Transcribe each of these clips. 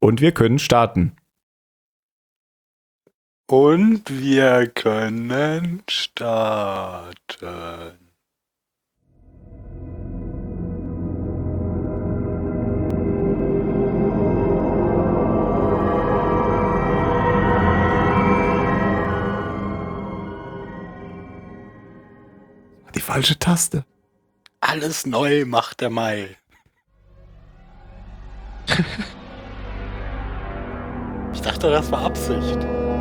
Und wir können starten. Und wir können starten. Die falsche Taste. Alles neu macht der Mai. Ich dachte, das war Absicht.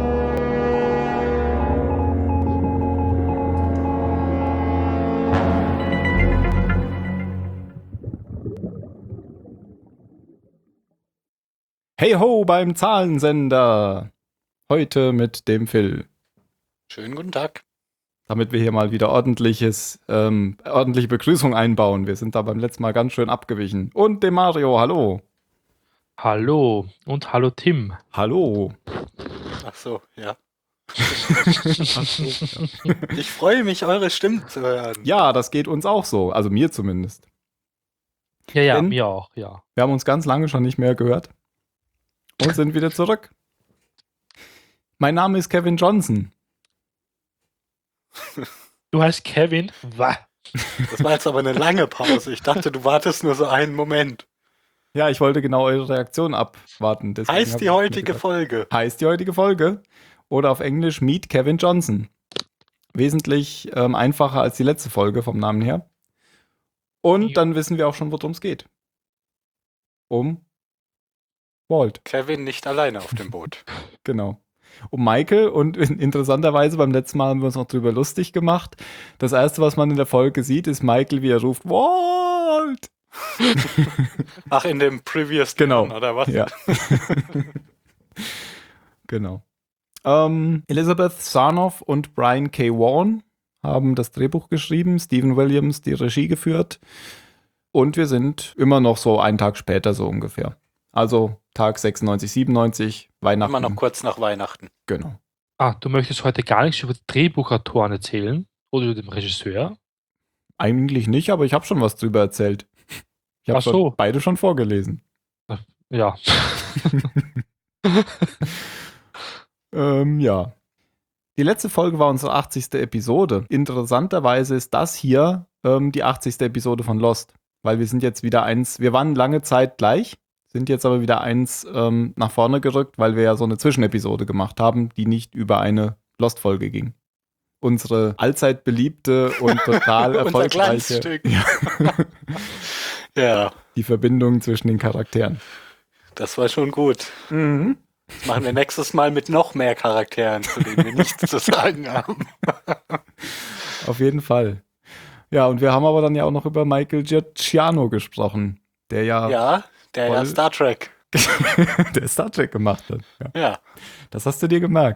Hey ho beim Zahlensender. Heute mit dem Phil. Schönen guten Tag. Damit wir hier mal wieder ordentliche Begrüßung einbauen. Wir sind da beim letzten Mal ganz schön abgewichen. Und dem Mario, hallo. Hallo und hallo Tim. Hallo. Ach so, ja. Ich freue mich, eure Stimmen zu hören. Ja, das geht uns auch so. Also mir zumindest. Ja, Denn mir auch, ja. Wir haben uns ganz lange schon nicht mehr gehört. Und sind wieder zurück. Mein Name ist Kevin Johnson. Du heißt Kevin? Was? Das war jetzt aber eine lange Pause. Ich dachte, du wartest nur so einen Moment. Ja, ich wollte genau eure Reaktion abwarten. Deswegen Heißt die heutige Folge. Heißt die heutige Folge. Oder auf Englisch Meet Kevin Johnson. Wesentlich einfacher als die letzte Folge vom Namen her. Und dann wissen wir auch schon, worum es geht. Um Walt. Kevin nicht alleine auf dem Boot. Genau. Um Michael, und interessanterweise beim letzten Mal haben wir uns noch drüber lustig gemacht. Das erste, was man in der Folge sieht, ist Michael, wie er ruft, Walt! Ach, in dem Previous Genau. One, oder was? Ja. Genau. Elizabeth Sarnoff und Brian K. Vaughan haben das Drehbuch geschrieben, Stephen Williams die Regie geführt. Und wir sind immer noch so einen Tag später so ungefähr. Also Tag 96, 97, Weihnachten. Immer noch kurz nach Weihnachten. Genau. Ah, du möchtest heute gar nichts über die Drehbuchautoren erzählen? Oder über den Regisseur? Eigentlich nicht, aber ich habe schon was drüber erzählt. Ich habe Ach so. beide schon vorgelesen. Ja. Ja. Die letzte Folge war unsere 80. Episode. Interessanterweise ist das hier die 80. Episode von Lost. Weil wir sind jetzt wieder wir waren lange Zeit gleich, sind jetzt aber wieder eins nach vorne gerückt, weil wir ja so eine Zwischenepisode gemacht haben, die nicht über eine Lost-Folge ging. Unsere allzeit beliebte und total erfolgreiche Ja. Die Verbindung zwischen den Charakteren. Das war schon gut. Mhm. Das machen wir nächstes Mal mit noch mehr Charakteren, zu denen wir nichts zu sagen haben. Auf jeden Fall. Ja, und wir haben aber dann ja auch noch über Michael Giacchino gesprochen, der ja Star Trek. der Star Trek gemacht hat. Ja. Das hast du dir gemerkt.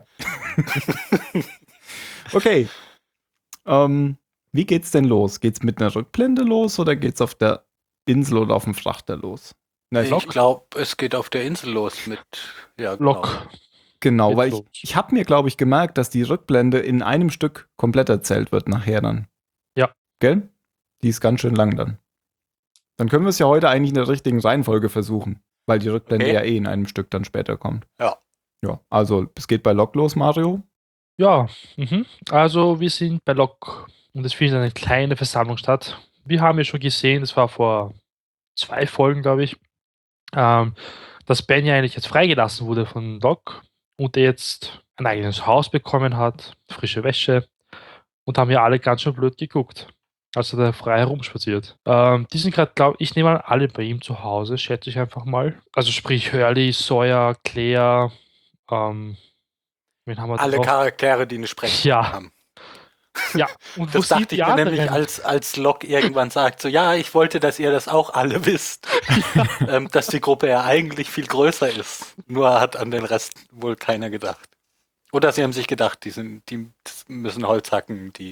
Okay. Wie geht's denn los? Geht's mit einer Rückblende los oder geht's auf der Insel oder auf dem Frachter los? Ich glaube, es geht auf der Insel los mit Lok. Genau, Geht's weil los. ich habe mir, glaube ich, gemerkt, dass die Rückblende in einem Stück komplett erzählt wird nachher dann. Ja. Gell? Die ist ganz schön lang dann. Dann können wir es ja heute eigentlich in der richtigen Reihenfolge versuchen, weil die Rückblende ja in einem Stück dann später kommt. Ja. Ja, also es geht bei Lok los, Mario. Ja, also wir sind bei Lok und es findet eine kleine Versammlung statt. Wir haben ja schon gesehen, das war vor 2 Folgen, glaube ich, dass Ben ja eigentlich jetzt freigelassen wurde von Lok und er jetzt ein eigenes Haus bekommen hat, frische Wäsche und haben ja alle ganz schön blöd geguckt, als er da frei herumspaziert. Die sind gerade, glaube ich, nehme an, alle bei ihm zu Hause, schätze ich einfach mal. Also sprich Hurley, Sawyer, Claire, wen haben wir Alle noch? Charaktere, die eine Sprechstimme haben. Ja, und Das dachte ich mir nämlich, als Lok irgendwann sagt, so, ja, ich wollte, dass ihr das auch alle wisst, dass die Gruppe ja eigentlich viel größer ist. Nur hat an den Rest wohl keiner gedacht. Oder sie haben sich gedacht, die müssen Holz hacken, die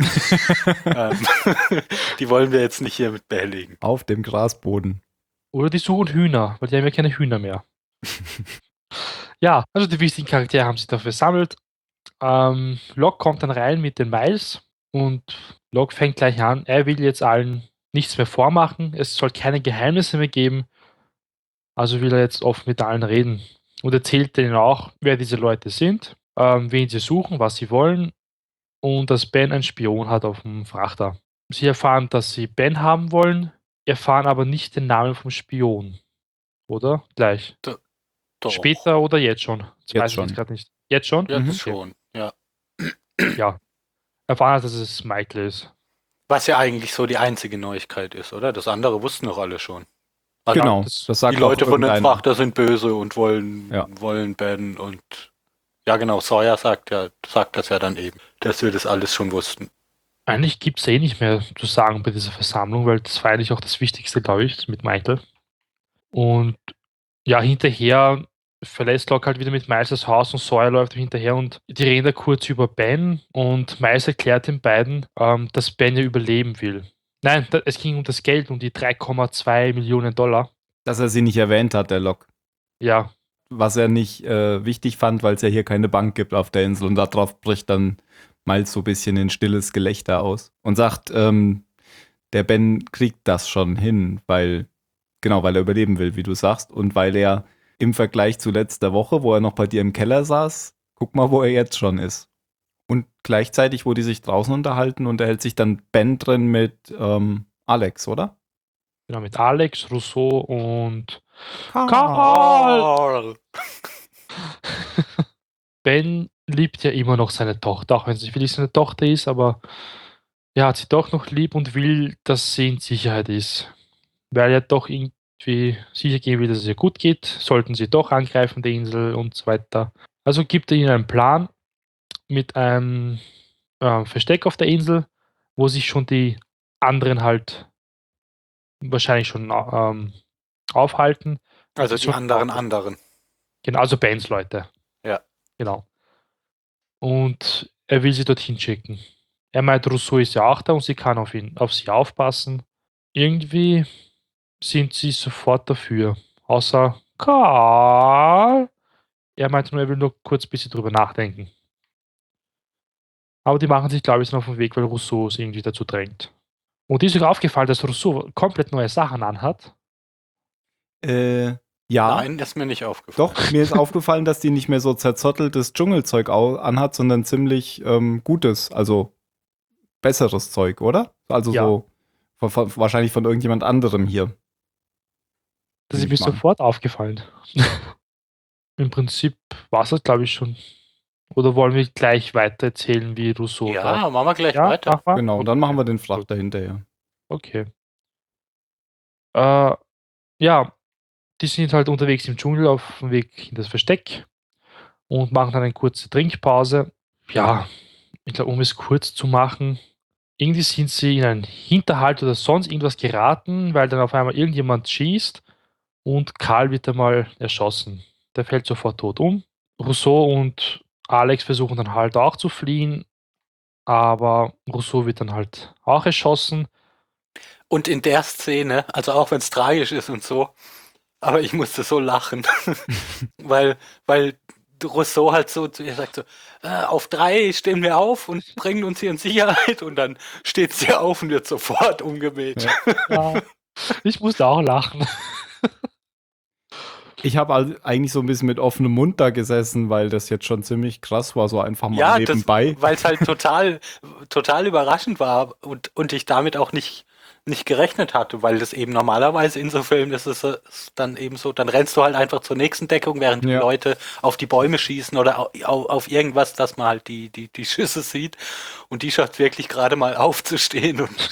wollen wir jetzt nicht hier mit behelligen. Auf dem Grasboden. Oder die suchen Hühner, weil die haben ja keine Hühner mehr. Ja, also die wichtigen Charaktere haben sich da versammelt. Locke kommt dann rein mit den Miles und Locke fängt gleich an, er will jetzt allen nichts mehr vormachen, es soll keine Geheimnisse mehr geben, also will er jetzt offen mit allen reden. und erzählt denen auch, wer diese Leute sind, wen sie suchen, was sie wollen und dass Ben einen Spion hat auf dem Frachter. Sie erfahren, dass sie Ben haben wollen, erfahren aber nicht den Namen vom Spion. Oder? Gleich. Doch. Später oder jetzt schon? Das Jetzt weiß ich schon. jetzt gerade nicht. Jetzt schon? Jetzt Mhm. schon, ja. Ja. Erfahren, dass es Michael ist. Was ja eigentlich so die einzige Neuigkeit ist, oder? Das andere wussten doch alle schon. Also Genau, das- das sagt die Leute auch von dem irgendeiner. Frachter sind böse und wollen Ben und ja genau, Sawyer sagt das ja dann eben, dass wir das alles schon wussten. Eigentlich gibt es nicht mehr zu sagen bei dieser Versammlung, weil das war eigentlich auch das Wichtigste, glaube ich, mit Michael. Und ja, hinterher verlässt Locke halt wieder mit Miles das Haus und Sawyer läuft ihm hinterher und die reden da kurz über Ben und Miles erklärt den beiden, dass Ben ja überleben will. Nein, es ging um das Geld, um die 3,2 Millionen Dollar. Dass er sie nicht erwähnt hat, der Locke. Ja, Was er nicht wichtig fand, weil es ja hier keine Bank gibt auf der Insel. Und darauf bricht dann Miles so ein bisschen in stilles Gelächter aus. Und sagt, der Ben kriegt das schon hin, weil er überleben will, wie du sagst. Und weil er im Vergleich zu letzter Woche, wo er noch bei dir im Keller saß, guck mal, wo er jetzt schon ist. Und gleichzeitig, wo die sich draußen unterhalten, unterhält sich dann Ben drin mit Alex, oder? genau, mit Alex, Rousseau und Karl. Karl! Ben liebt ja immer noch seine Tochter, auch wenn sie vielleicht seine Tochter ist, aber er hat sie doch noch lieb und will, dass sie in Sicherheit ist. Weil er doch irgendwie sicher gehen will, dass es ihr gut geht, sollten sie doch angreifen, die Insel und so weiter. Also gibt er ihnen einen Plan mit einem Versteck auf der Insel, wo sich schon die anderen halt wahrscheinlich schon aufhalten. Also die Schon anderen. Genau, also Bens Leute. Ja. Genau. Und er will sie dorthin schicken. Er meint, Rousseau ist ja auch da und sie kann auf sie aufpassen. Irgendwie sind sie sofort dafür. Außer Karl. Er meinte nur, er will nur kurz ein bisschen drüber nachdenken. Aber die machen sich, glaube ich, noch auf den Weg, weil Rousseau es irgendwie dazu drängt. Und dir ist sogar aufgefallen, dass Rousseau komplett neue Sachen anhat. Ja. Nein, das ist mir nicht aufgefallen. Doch, mir ist aufgefallen, dass die nicht mehr so zerzotteltes Dschungelzeug anhat, sondern ziemlich gutes, also besseres Zeug, oder? Also Ja. so wahrscheinlich von irgendjemand anderem hier. Das ist Nehme mir ich mal an. sofort aufgefallen. Im Prinzip war es das, glaube ich, schon. Oder wollen wir gleich weiter erzählen, wie Rousseau da? Ja, machen wir gleich Ja, weiter. mach mal. Genau, und Okay. dann machen wir den Frachter hinterher. Okay. Ja, die sind halt unterwegs im Dschungel auf dem Weg in das Versteck und machen dann eine kurze Trinkpause. Ja, ich glaube, um es kurz zu machen, irgendwie sind sie in einen Hinterhalt oder sonst irgendwas geraten, weil dann auf einmal irgendjemand schießt und Karl wird einmal erschossen. Der fällt sofort tot um. Rousseau und Alex versuchen dann halt auch zu fliehen, aber Rousseau wird dann halt auch erschossen. Und in der Szene, also auch wenn es tragisch ist und so, aber ich musste so lachen, weil Rousseau halt so zu ihr sagt so, auf 3 stehen wir auf und bringen uns hier in Sicherheit und dann steht sie auf und wird sofort umgemäht. Ja. Ja, ich musste auch lachen. Ich habe eigentlich so ein bisschen mit offenem Mund da gesessen, weil das jetzt schon ziemlich krass war, so einfach mal Ja, nebenbei. weil es halt total überraschend war und ich damit auch nicht gerechnet hatte, weil das eben normalerweise in so Filmen ist es dann eben so, dann rennst du halt einfach zur nächsten Deckung, während die Ja. Leute auf die Bäume schießen oder auf irgendwas, dass man halt die Schüsse sieht und die schafft wirklich gerade mal aufzustehen und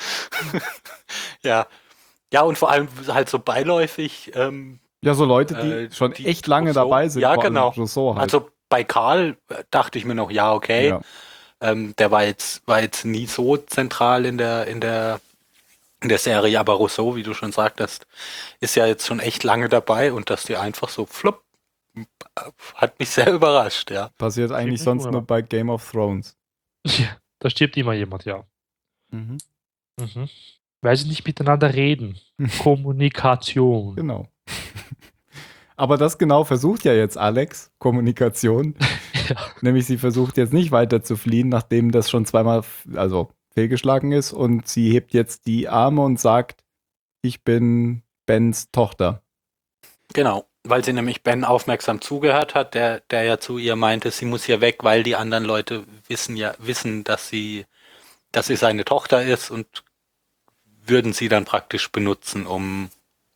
Ja. ja und vor allem halt so beiläufig Ja, so Leute, die schon die echt lange Rousseau- dabei sind. Ja, vor allem genau. Rousseau halt. Also bei Karl dachte ich mir noch, ja, okay. Ja. Der war jetzt nie so zentral in der Serie, aber Rousseau, wie du schon sagtest, ist ja jetzt schon echt lange dabei und dass die einfach so flupp, hat mich sehr überrascht, ja. Passiert eigentlich nicht sonst nur. nur bei Game of Thrones. Ja, da stirbt immer jemand, ja. Mhm. Mhm. Weil sie nicht miteinander reden. Kommunikation. Genau. Aber das genau versucht ja jetzt Alex, Kommunikation. Ja. Nämlich sie versucht jetzt nicht weiter zu fliehen, nachdem das schon zweimal fehlgeschlagen ist. Und sie hebt jetzt die Arme und sagt, ich bin Bens Tochter. Genau. Weil sie nämlich Ben aufmerksam zugehört hat, der ja zu ihr meinte, sie muss hier weg, weil die anderen Leute wissen, dass sie seine Tochter ist und würden sie dann praktisch benutzen, um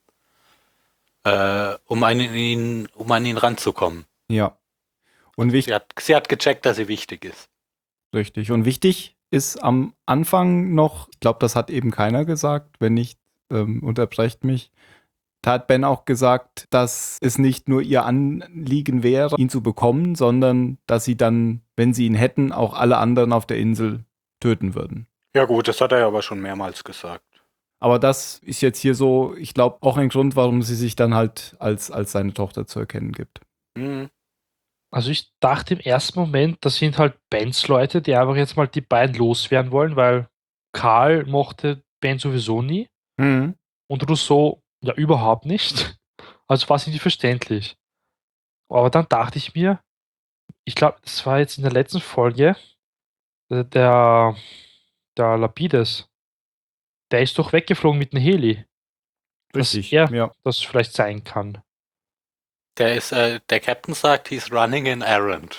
an ihn ranzukommen. Ja. Und Sie hat gecheckt, dass sie wichtig ist. richtig. Und wichtig ist am Anfang noch, ich glaube, das hat eben keiner gesagt, wenn nicht, unterbrecht mich. Da hat Ben auch gesagt, dass es nicht nur ihr Anliegen wäre, ihn zu bekommen, sondern dass sie dann, wenn sie ihn hätten, auch alle anderen auf der Insel töten würden. Ja gut, das hat er ja aber schon mehrmals gesagt. Aber das ist jetzt hier so, ich glaube, auch ein Grund, warum sie sich dann halt als seine Tochter zu erkennen gibt. Mhm. Also ich dachte im ersten Moment, das sind halt Bens Leute, die einfach jetzt mal die beiden loswerden wollen, weil Karl mochte Ben sowieso nie Mhm. und Rousseau ja überhaupt nicht. Also war es irgendwie verständlich. Aber dann dachte ich mir, ich glaube, das war jetzt in der letzten Folge, der Lapides, der ist doch weggeflogen mit einem Heli. Richtig, Dass er ja. das vielleicht sein kann. Der Captain sagt, he's running an errand.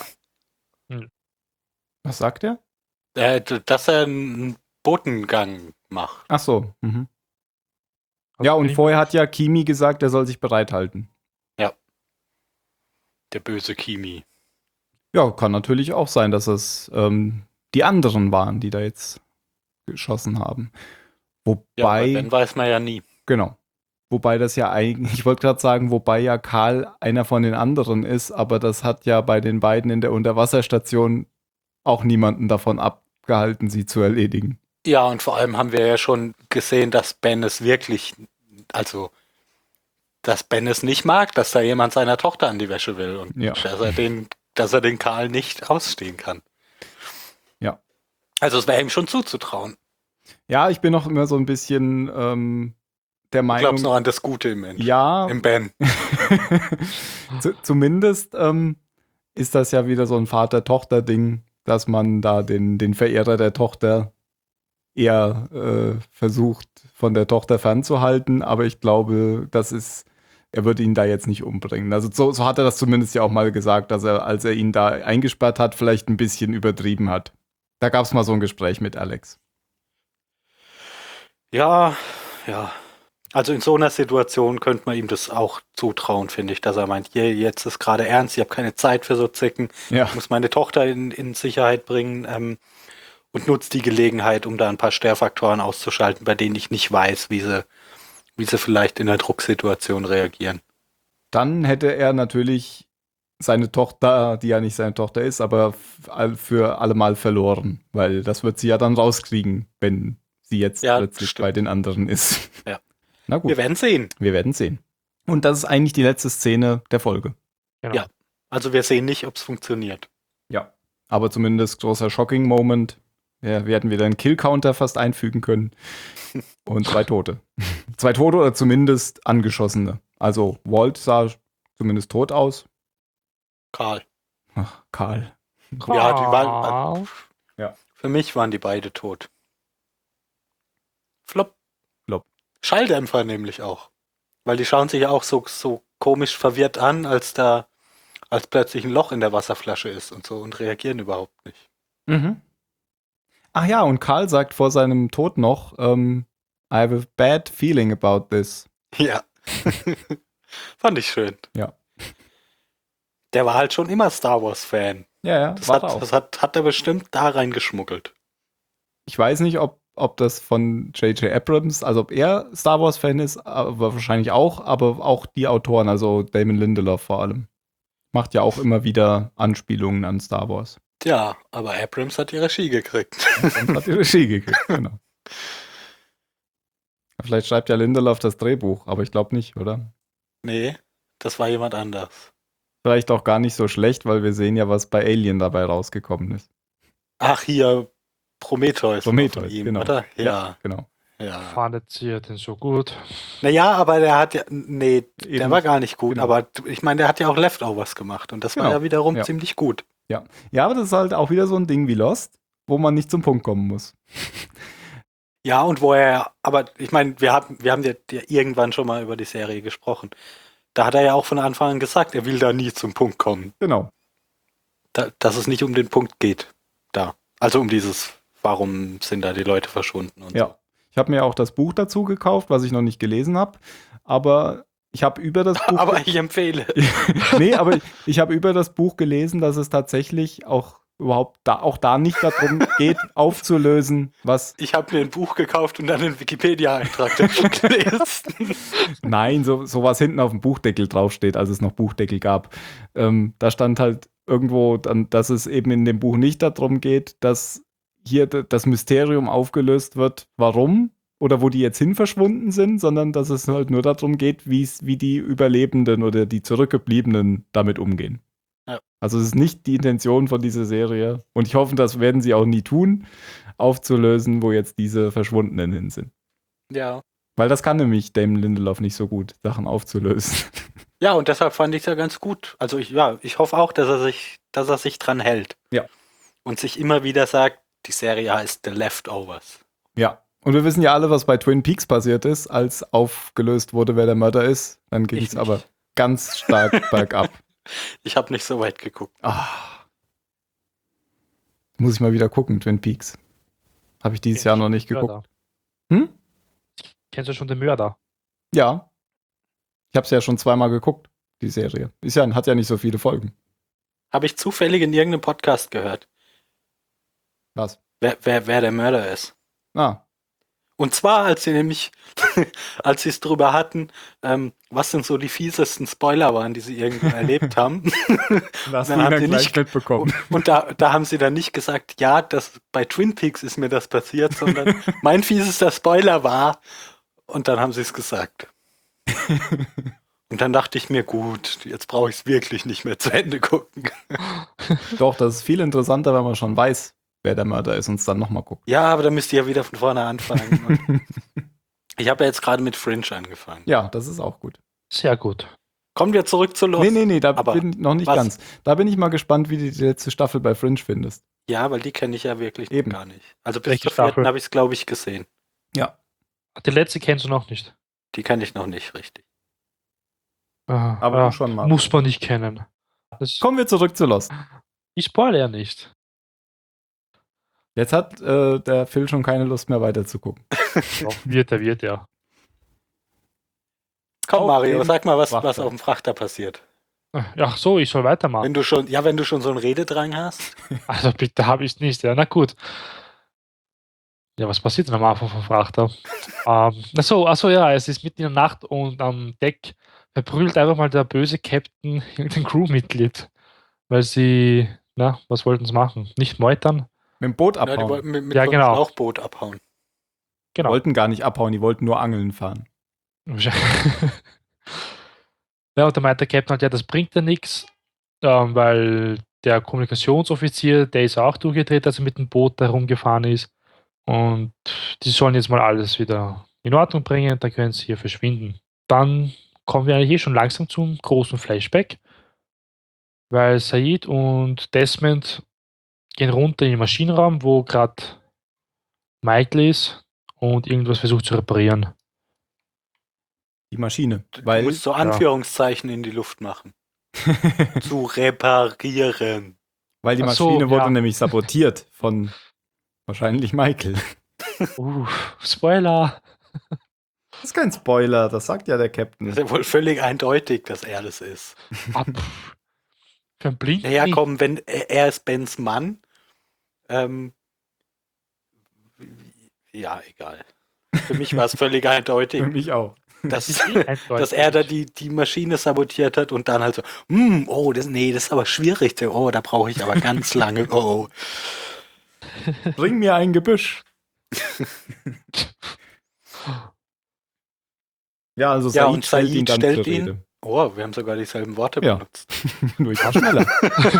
Was sagt er? Dass er einen Botengang macht. Ach so. Mhm. Also Ja, und bin ich- vorher hat ja Kimi gesagt, er soll sich bereithalten. Der böse Kimi. Ja, kann natürlich auch sein, dass es die anderen waren, die da jetzt geschossen haben. Ja, aber Wobei, Ben weiß man ja nie. genau. Wobei das ja eigentlich, ich wollte gerade sagen, wobei ja Karl einer von den anderen ist, aber das hat ja bei den beiden in der Unterwasserstation auch niemanden davon abgehalten, sie zu erledigen. Ja, und vor allem haben wir ja schon gesehen, dass Ben es wirklich, also, dass Ben es nicht mag, dass da jemand seiner Tochter an die Wäsche will und Ja. dass er den Karl nicht ausstehen kann. Ja. Also es wäre ihm schon zuzutrauen. Ja, ich bin noch immer so ein bisschen der Du Meinung. glaubst noch an das Gute im Menschen. Ja, Im Ben. Zumindest ist das ja wieder so ein Vater-Tochter-Ding, dass man da den Verehrer der Tochter eher versucht, von der Tochter fernzuhalten. Aber ich glaube, er würde ihn da jetzt nicht umbringen. Also so hat er das zumindest ja auch mal gesagt, dass er, als er ihn da eingesperrt hat, vielleicht ein bisschen übertrieben hat. Da gab es mal so ein Gespräch mit Alex. Ja. Also in so einer Situation könnte man ihm das auch zutrauen, finde ich, dass er meint, jetzt ist gerade ernst, ich habe keine Zeit für so Zicken, Ja. ich muss meine Tochter in Sicherheit bringen und nutzt die Gelegenheit, um da ein paar Störfaktoren auszuschalten, bei denen ich nicht weiß, wie sie vielleicht in einer Drucksituation reagieren. Dann hätte er natürlich seine Tochter, die ja nicht seine Tochter ist, aber für allemal verloren, weil das wird sie ja dann rauskriegen, wenn sie jetzt Ja, plötzlich stimmt. bei den anderen ist. Ja. Na gut, Wir werden sehen. wir werden sehen. Und das ist eigentlich die letzte Szene der Folge. Genau. Ja. Also wir sehen nicht, ob es funktioniert. Ja. Aber zumindest großer Shocking-Moment. Ja, wir hätten wieder einen Kill-Counter fast einfügen können. Und 2 Tote. 2 Tote oder zumindest Angeschossene. Also Walt sah zumindest tot aus. Karl. Ach, Karl. Ja, die waren, Ja. für mich waren die beide tot. Flop. Flop. Schalldämpfer nämlich auch. Weil die schauen sich ja auch so komisch verwirrt an, als plötzlich ein Loch in der Wasserflasche ist und so und reagieren überhaupt nicht. Mhm. Ach ja, und Karl sagt vor seinem Tod noch, I have a bad feeling about this. Ja. Fand ich schön. Ja. Der war halt schon immer Star Wars-Fan. Ja, Das war er auch. hat er bestimmt da reingeschmuggelt. Ich weiß nicht, ob das von J.J. Abrams, also ob er Star Wars-Fan ist, aber wahrscheinlich auch, aber auch die Autoren, also Damon Lindelof vor allem. Macht ja auch immer wieder Anspielungen an Star Wars. Ja, aber Abrams hat die Regie gekriegt. Und hat die Regie gekriegt, genau. Vielleicht schreibt ja Lindelof das Drehbuch, aber ich glaube nicht, oder? Nee, das war jemand anders. Vielleicht auch gar nicht so schlecht, weil wir sehen ja, was bei Alien dabei rausgekommen ist. Ach, hier Prometheus. Prometheus, von ihm, genau. oder? Ja. Genau. Fandet ihr den so gut? Naja, aber der hat ja, nee, der Eben. war gar nicht gut, Genau. aber ich meine, der hat ja auch Leftovers gemacht und das war Genau. ja wiederum Ja. ziemlich gut. Ja, aber das ist halt auch wieder so ein Ding wie Lost, wo man nicht zum Punkt kommen muss. Ja, und aber ich meine, wir haben ja irgendwann schon mal über die Serie gesprochen. Da hat er ja auch von Anfang an gesagt, er will da nie zum Punkt kommen. Genau. Dass es nicht um den Punkt geht. Da. Also um dieses, warum sind da die Leute verschwunden und so. Ja. Ich habe mir auch das Buch dazu gekauft, was ich noch nicht gelesen habe. Aber ich habe über das Buch. Aber ich empfehle. Nee, aber ich habe über das Buch gelesen, dass es tatsächlich auch da nicht darum geht, aufzulösen, was. Ich habe mir ein Buch gekauft und dann einen Wikipedia-Eintrag dazu gelesen. Nein, so was hinten auf dem Buchdeckel draufsteht, als es noch Buchdeckel gab. Da stand halt irgendwo, dann, dass es eben in dem Buch nicht darum geht, dass hier das Mysterium aufgelöst wird, warum oder wo die jetzt hin verschwunden sind, sondern dass es halt nur darum geht, wie die Überlebenden oder die Zurückgebliebenen damit umgehen. Ja. Also es ist nicht die Intention von dieser Serie und ich hoffe, das werden sie auch nie tun, aufzulösen, wo jetzt diese Verschwundenen hin sind. Ja. Weil das kann nämlich Damon Lindelof nicht so gut, Sachen aufzulösen. Ja, und deshalb fand ich es ja ganz gut. Also ich hoffe auch, dass er sich dran hält. Ja. Und sich immer wieder sagt, die Serie heißt The Leftovers. Ja. Und wir wissen ja alle, was bei Twin Peaks passiert ist, als aufgelöst wurde, wer der Mörder ist. Dann ging Ich es nicht. aber ganz stark bergab. Ich habe nicht so weit geguckt. Muss ich mal wieder gucken, Twin Peaks. Habe ich dieses Jahr noch nicht geguckt. Hm? Kennst du schon den Mörder? Ja. Ich habe es ja schon zweimal geguckt, die Serie. Hat ja nicht so viele Folgen. Habe ich zufällig in irgendeinem Podcast gehört, Was? wer der Mörder ist. Ah, Und zwar, als sie es drüber hatten, was denn so die fiesesten Spoiler waren, die sie irgendwo erlebt haben. das Dann haben wir sie gleich nicht- mitbekommen. Und da haben sie dann nicht gesagt, ja, bei Twin Peaks ist mir das passiert, sondern mein fiesester Spoiler war, und dann haben sie es gesagt. Und dann dachte ich mir, gut, jetzt brauche ich es wirklich nicht mehr zu Ende gucken. Doch, das ist viel interessanter, wenn man schon weiß, wer der Mörder ist und es dann nochmal guckt. Ja, aber dann müsst ihr ja wieder von vorne anfangen. Und ich habe ja jetzt gerade mit Fringe angefangen. Ja, das ist auch gut. Sehr gut. Kommen wir zurück zu Lost. Nee, da Aber bin ich noch nicht was? ganz. Da bin ich mal gespannt, wie du die letzte Staffel bei Fringe findest. Ja, weil die kenne ich ja wirklich Eben. gar nicht. Also bis Welche zur vierten Staffel? habe ich es, glaube ich, gesehen. Ja. Die letzte kennst du noch nicht. Die kenne ich noch nicht richtig. Aber ja, du schon mal. muss man nicht kennen. Kommen wir zurück zu Lost. Ich spoilere ja nicht. Jetzt hat der Phil schon keine Lust mehr weiter zu gucken. Doch, wird ja. Komm, Auf Mario, den sag mal, was Frachter. auf dem Frachter passiert. Ach so, ich soll weitermachen. Wenn du schon so einen Rededrang hast. Also bitte habe ich nicht. Ja, na gut. Ja, was passiert denn am Anfang vom Frachter? Achso, ja, es ist mitten in der Nacht und am Deck verprügelt einfach mal der böse Captain irgendein Crewmitglied. Weil sie, was wollten sie machen? Nicht meutern? Mit dem Boot Ja, die abhauen. wollten mit Ja, so einem genau. Schlauchboot abhauen. Die Genau. wollten gar nicht abhauen, die wollten nur angeln fahren. Ja, und da meint der Captain halt, ja, das bringt ja nichts, weil der Kommunikationsoffizier, der ist auch durchgedreht, als er mit dem Boot da rumgefahren ist. Und die sollen jetzt mal alles wieder in Ordnung bringen, dann können sie hier verschwinden. Dann kommen wir eigentlich schon langsam zum großen Flashback, weil Said und Desmond gehen runter in den Maschinenraum, wo gerade Michael ist und irgendwas versucht zu reparieren. Die Maschine. Du Weil musst so Anführungszeichen in die Luft machen. Zu reparieren. die Ach so, Maschine wurde ja. nämlich sabotiert von wahrscheinlich Michael. Spoiler! Das ist kein Spoiler, das sagt ja der Captain. Das ist ja wohl völlig eindeutig, dass er das ist. Für einen Blinden. Naja, nicht. komm, wenn er ist Bens Mann. Ja, egal. Für mich war es völlig eindeutig, Für mich auch. dass Eindeutig. er da die Maschine sabotiert hat und dann halt so, das ist aber schwierig. Oh, da brauche ich aber ganz lange. Oh. Bring mir ein Gebüsch. Ja, also Ja, Said und stellt Said ihn dann stellt zur ihn- Rede. Oh, wir haben sogar dieselben Worte Ja. benutzt. Nur ich war schneller.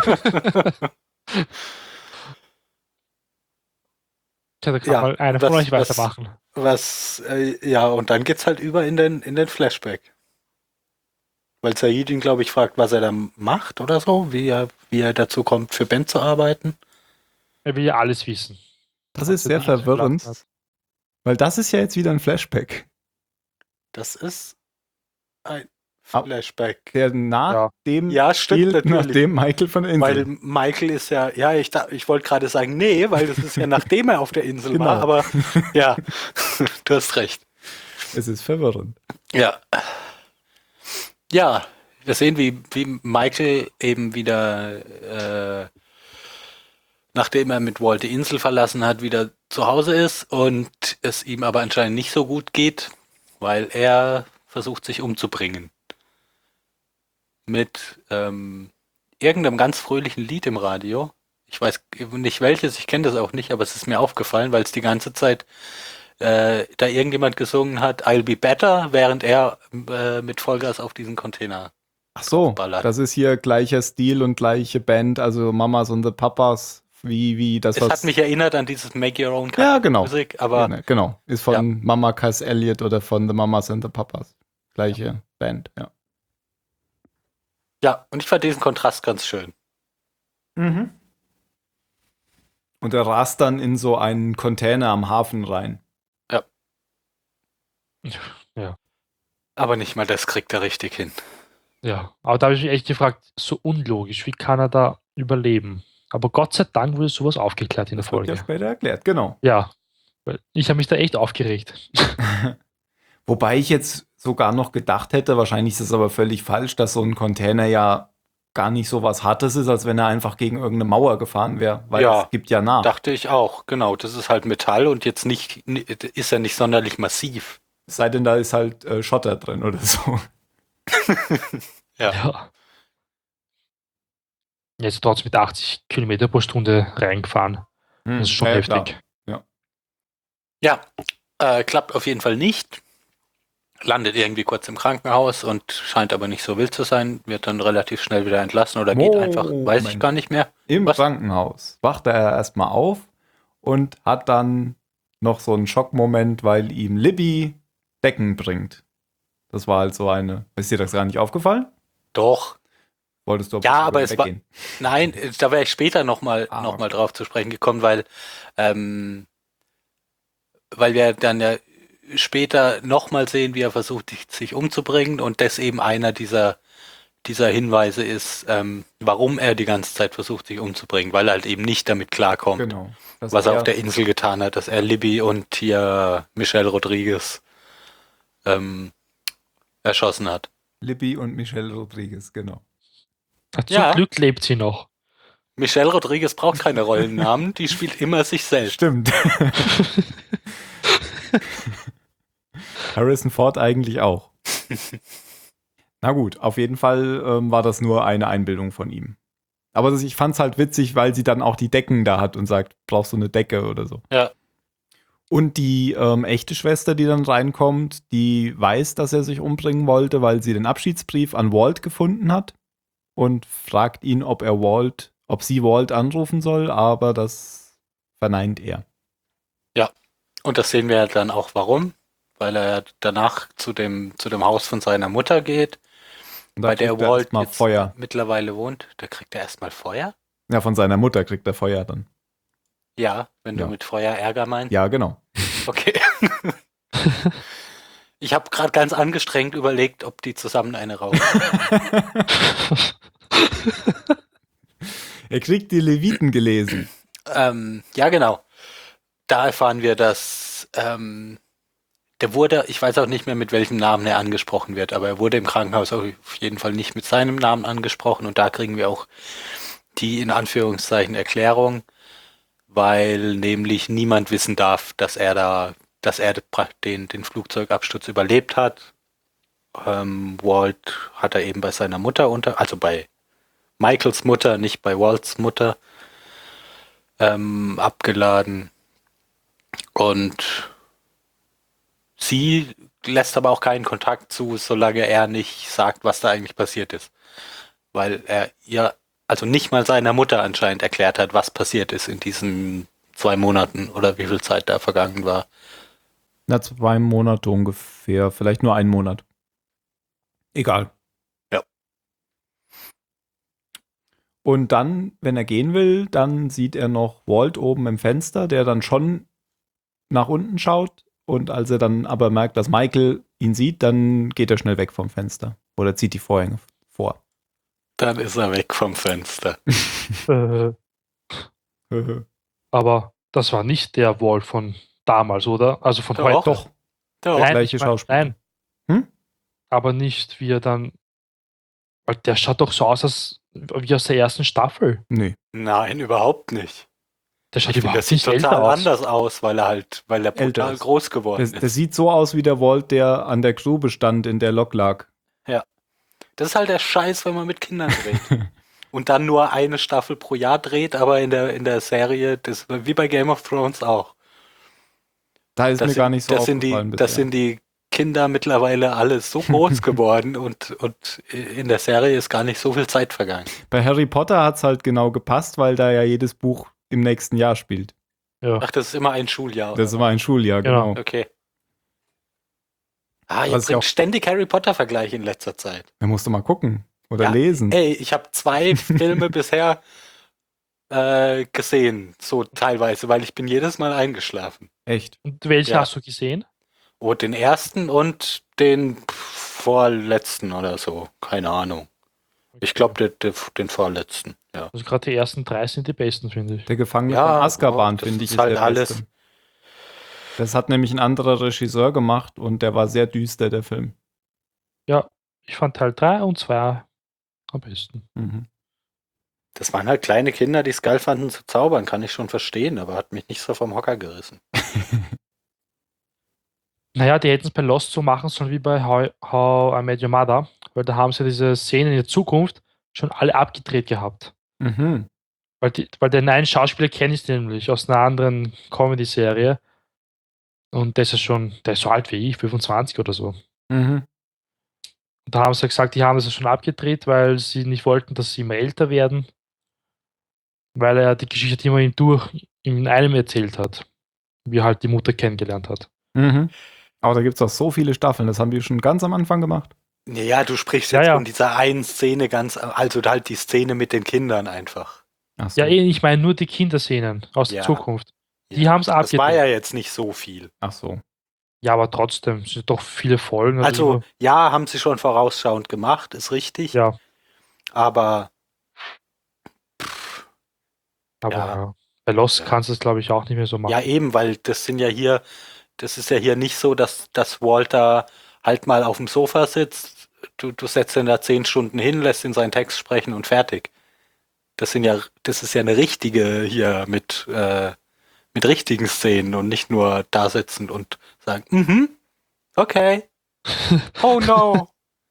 Tja, da kann Ja, mal einer von was- euch weitermachen. Und dann geht's halt über in den Flashback. Weil Said ihn, glaube ich, fragt, was er da macht oder so, wie er dazu kommt, für Ben zu arbeiten. Er will ja alles wissen. Das Was ist er sehr nicht verwirrend, verlassen hat. weil das ist ja jetzt wieder ein Flashback. Das ist ein Flashback. Der nach dem Ja, stimmt, spielt, natürlich. nachdem Michael von der Insel. Weil Michael ist ja, ich wollte gerade sagen, nee, weil das ist ja nachdem er auf der Insel Genau. war, aber ja, du hast recht. Es ist verwirrend. Ja. Ja, wir sehen, wie Michael eben wieder, nachdem er mit Walt die Insel verlassen hat, wieder zu Hause ist und es ihm aber anscheinend nicht so gut geht, weil er versucht, sich umzubringen. Mit irgendeinem ganz fröhlichen Lied im Radio. Ich weiß nicht welches, ich kenne das auch nicht, aber es ist mir aufgefallen, weil es die ganze Zeit da irgendjemand gesungen hat, I'll be better, während er mit Vollgas auf diesen Container. Ach so, ballert. das ist hier gleicher Stil und gleiche Band, also Mamas und the Papas, wie das, Es was... hat mich erinnert an dieses Make Your Own Ja, genau. Musik, aber Genau, ist von Mama Cass Elliot oder von The Mamas and the Papas. Gleiche Band, ja. ja, und ich fand diesen Kontrast ganz schön. Und er rast dann in so einen Container am Hafen rein. Aber nicht mal das kriegt er richtig hin. Ja, aber da habe ich mich echt gefragt, so unlogisch, wie kann er da überleben? Aber Gott sei Dank wurde sowas aufgeklärt in der Das wird Folge. ja später erklärt, genau. Ja, weil ich habe mich da echt aufgeregt. Wobei ich jetzt sogar noch gedacht hätte, wahrscheinlich ist es aber völlig falsch, dass so ein Container ja gar nicht so was Hartes ist, als wenn er einfach gegen irgendeine Mauer gefahren wäre, weil Ja, es gibt ja nach. Dachte ich auch, genau. Das ist halt Metall und jetzt ist er nicht sonderlich massiv. Es sei denn, da ist halt Schotter drin oder so. Ja. Jetzt trotzdem mit 80 Kilometer pro Stunde reingefahren. Das ist schon heftig. Klar. Ja, klappt auf jeden Fall nicht. Landet irgendwie kurz im Krankenhaus und scheint aber nicht so wild zu sein. Wird dann relativ schnell wieder entlassen oder geht einfach, weiß ich gar nicht mehr. Im Was? Krankenhaus wacht er erstmal auf und hat dann noch so einen Schockmoment, weil ihm Libby Decken bringt. Das war halt so eine. Ist dir das gar nicht aufgefallen? Doch. Wolltest du Ja, aber es war, weggehen? nein, da wäre ich später nochmal Ah, noch mal drauf zu sprechen gekommen, weil wir dann ja später nochmal sehen, wie er versucht, sich umzubringen und das eben einer dieser Hinweise ist, warum er die ganze Zeit versucht, sich umzubringen, weil er halt eben nicht damit klarkommt, Genau. Das was er er auf der Insel getan hat, dass er Libby und hier Michelle Rodriguez erschossen hat. Libby und Michelle Rodriguez, genau. Zum Ja. Glück lebt sie noch. Michelle Rodriguez braucht keine Rollennamen, die spielt immer sich selbst. Stimmt. Harrison Ford eigentlich auch. Na gut, auf jeden Fall war das nur eine Einbildung von ihm. Aber ich fand es halt witzig, weil sie dann auch die Decken da hat und sagt, brauchst du eine Decke oder so. Ja. Und die echte Schwester, die dann reinkommt, die weiß, dass er sich umbringen wollte, weil sie den Abschiedsbrief an Walt gefunden hat und fragt ihn, ob sie Walt anrufen soll, aber das verneint er. Und das sehen wir ja dann auch warum, weil er danach zu dem Haus von seiner Mutter geht, Und da bei der kriegt er Walt erst mal jetzt Feuer. mittlerweile wohnt. Da kriegt er erstmal Feuer? Ja, von seiner Mutter kriegt er Feuer dann. Ja, wenn Ja. du mit Feuer Ärger meinst. Ja, genau. Okay. Ich habe gerade ganz angestrengt überlegt, ob die zusammen eine rauchen. Er kriegt die Leviten gelesen. Ja, genau. Da erfahren wir, dass der wurde, ich weiß auch nicht mehr, mit welchem Namen er angesprochen wird, aber er wurde im Krankenhaus auf jeden Fall nicht mit seinem Namen angesprochen und da kriegen wir auch die in Anführungszeichen Erklärung, weil nämlich niemand wissen darf, dass er den Flugzeugabsturz überlebt hat. Walt hat er eben bei seiner Mutter also bei Michaels Mutter, nicht bei Walts Mutter, abgeladen. Und sie lässt aber auch keinen Kontakt zu, solange er nicht sagt, was da eigentlich passiert ist. Weil er ihr, also nicht mal seiner Mutter anscheinend erklärt hat, was passiert ist in diesen 2 Monaten oder wie viel Zeit da vergangen war. Na, 2 Monate ungefähr, vielleicht nur 1 Monat. Egal. Ja. Und dann, wenn er gehen will, dann sieht er noch Walt oben im Fenster, der dann schon nach unten schaut. Und als er dann aber merkt, dass Michael ihn sieht, dann geht er schnell weg vom Fenster. Oder zieht die Vorhänge vor. Dann ist er weg vom Fenster. Äh, aber das war nicht der Walt von damals, oder? Also von Doch. heute. Doch, Doch. Nein, gleiche ich mein, Schauspieler. nein. Hm? Aber nicht wie er dann. Weil der schaut doch so aus, wie aus der ersten Staffel. Nee. Nein, überhaupt nicht. Der schaut Ich finde, überhaupt das sieht nicht älter total aus. anders aus, weil er Älter brutal ist. groß geworden Der ist. sieht so aus wie der Walt, der an der Grube stand, in der Lok lag. Das ist halt der Scheiß, wenn man mit Kindern dreht. Und dann nur eine Staffel pro Jahr dreht, aber in der Serie, das wie bei Game of Thrones auch. Da ist mir gar nicht so aufgefallen Das sind die Kinder mittlerweile alle so groß geworden und in der Serie ist gar nicht so viel Zeit vergangen. Bei Harry Potter hat es halt genau gepasst, weil da ja jedes Buch im nächsten Jahr spielt. Ja. Ach, das ist immer ein Schuljahr. Das ist immer ein Schuljahr, Genau. genau. Okay. Ihr Was ich bringt auch- ständig Harry Potter-Vergleiche in letzter Zeit. Da musst du mal gucken oder Ja, lesen. Ey, ich habe 2 Filme bisher gesehen, so teilweise, weil ich bin jedes Mal eingeschlafen. Echt. Und welchen Ja. hast du gesehen? Und den ersten und den vorletzten oder so. Keine Ahnung. Ich glaube, den vorletzten. Ja. Also gerade die ersten 3 sind die besten, finde ich. Der Gefangene Ja, von Azkaban, das finde ich, ist halt der alles. Beste. Das hat nämlich ein anderer Regisseur gemacht und der war sehr düster, der Film. Ja, ich fand Teil 3 und 2 am besten. Mhm. Das waren halt kleine Kinder, die es geil fanden zu zaubern, kann ich schon verstehen, aber hat mich nicht so vom Hocker gerissen. Naja, die hätten es bei Lost so machen sollen wie bei How I Met Your Mother, weil da haben sie diese Szenen in der Zukunft schon alle abgedreht gehabt. Mhm. Weil den einen Schauspieler kenne ich nämlich aus einer anderen Comedy-Serie. Und der ist so alt wie ich, 25 oder so. Mhm. Und da haben sie gesagt, die haben das schon abgedreht, weil sie nicht wollten, dass sie immer älter werden. Weil er die Geschichte immer in einem erzählt hat. Wie er halt die Mutter kennengelernt hat. Mhm. Aber da gibt es auch so viele Staffeln, das haben wir schon ganz am Anfang gemacht. Ja, du sprichst Ja, jetzt ja. von dieser einen Szene also halt die Szene mit den Kindern einfach. Ach so. Ja, ich meine nur die Kinderszenen aus der Ja. Zukunft. Die Ja. haben es Das war abgedreht. ja jetzt nicht so viel. Ach so. Ja, aber trotzdem, es sind doch viele Folgen. Also, ja, haben sie schon vorausschauend gemacht, ist richtig. Ja, Aber aber Ja. ja. Bei Lost Ja. kannst du es, glaube ich, auch nicht mehr so machen. ja, eben, weil das ist ja hier nicht so, dass Walter halt mal auf dem Sofa sitzt, du setzt ihn da 10 Stunden hin, lässt ihn seinen Text sprechen und fertig. Das ist ja eine richtige hier mit richtigen Szenen und nicht nur da sitzen und sagen, okay, oh no.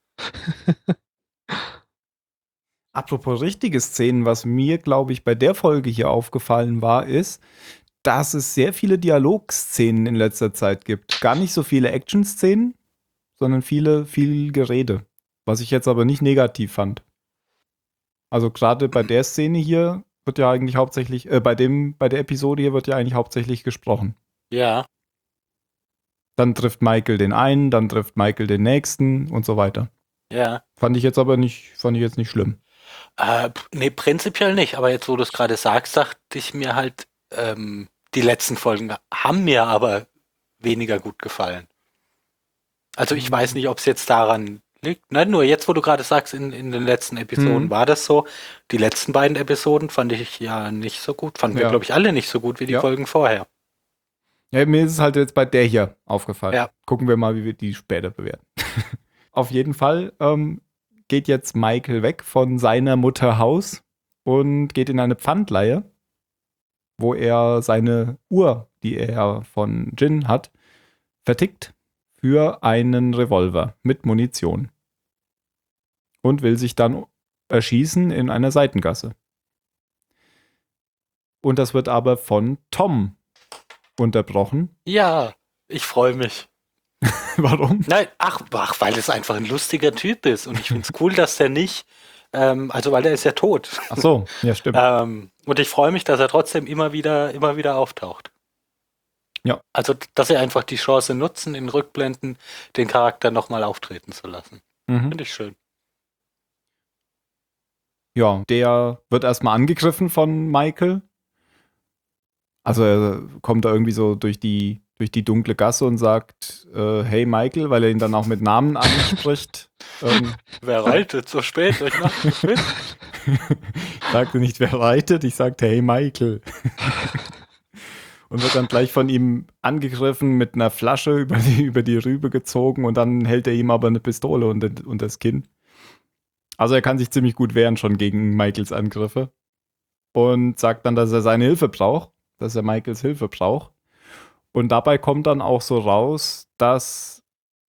Apropos richtige Szenen, was mir, glaube ich, bei der Folge hier aufgefallen war, ist, dass es sehr viele Dialogszenen in letzter Zeit gibt. Gar nicht so viele Action-Szenen, sondern viel Gerede. Was ich jetzt aber nicht negativ fand. Also gerade bei der Szene hier wird ja eigentlich hauptsächlich, bei der Episode hier wird ja eigentlich hauptsächlich gesprochen. Ja, Dann trifft Michael den einen, dann trifft Michael den nächsten und so weiter. ja. Fand ich jetzt nicht schlimm. Nee, prinzipiell nicht, aber jetzt, wo du es gerade sagst, dachte ich mir halt, die letzten Folgen haben mir aber weniger gut gefallen. Also ich weiß nicht, ob es jetzt daran liegt. Nein, nur jetzt, wo du gerade sagst, in den letzten Episoden war das so. Die letzten beiden Episoden fand ich ja nicht so gut. Fanden wir, Ja. glaube ich, alle nicht so gut wie die Ja. Folgen vorher. Ja, mir ist es halt jetzt bei der hier aufgefallen. Ja. Gucken wir mal, wie wir die später bewerten. Auf jeden Fall geht jetzt Michael weg von seiner Mutter Haus und geht in eine Pfandleihe, wo er seine Uhr, die er von Jin hat, vertickt für einen Revolver mit Munition. Und will sich dann erschießen in einer Seitengasse. Und das wird aber von Tom unterbrochen. Ja, ich freue mich. Warum? Nein, ach, weil es einfach ein lustiger Typ ist. Und ich finde es cool, dass der nicht, also weil der ist ja tot. Ach so, ja, stimmt. Und ich freue mich, dass er trotzdem immer wieder auftaucht. Ja. Also, dass sie einfach die Chance nutzen, in Rückblenden den Charakter nochmal auftreten zu lassen. Mhm. Finde ich schön. Ja, der wird erstmal angegriffen von Michael. Also er kommt da irgendwie so durch die durch die dunkle Gasse und sagt, hey Michael, weil er ihn dann auch mit Namen anspricht. Wer reitet so spät durch Nacht so spät? Ich sagte nicht, wer reitet, ich sagte, hey Michael. Und wird dann gleich von ihm angegriffen, mit einer Flasche über die Rübe gezogen und dann hält er ihm aber eine Pistole unter das Kinn. Also er kann sich ziemlich gut wehren schon gegen Michaels Angriffe und sagt dann, dass er seine Hilfe braucht, dass er Michaels Hilfe braucht. Und dabei kommt dann auch so raus, dass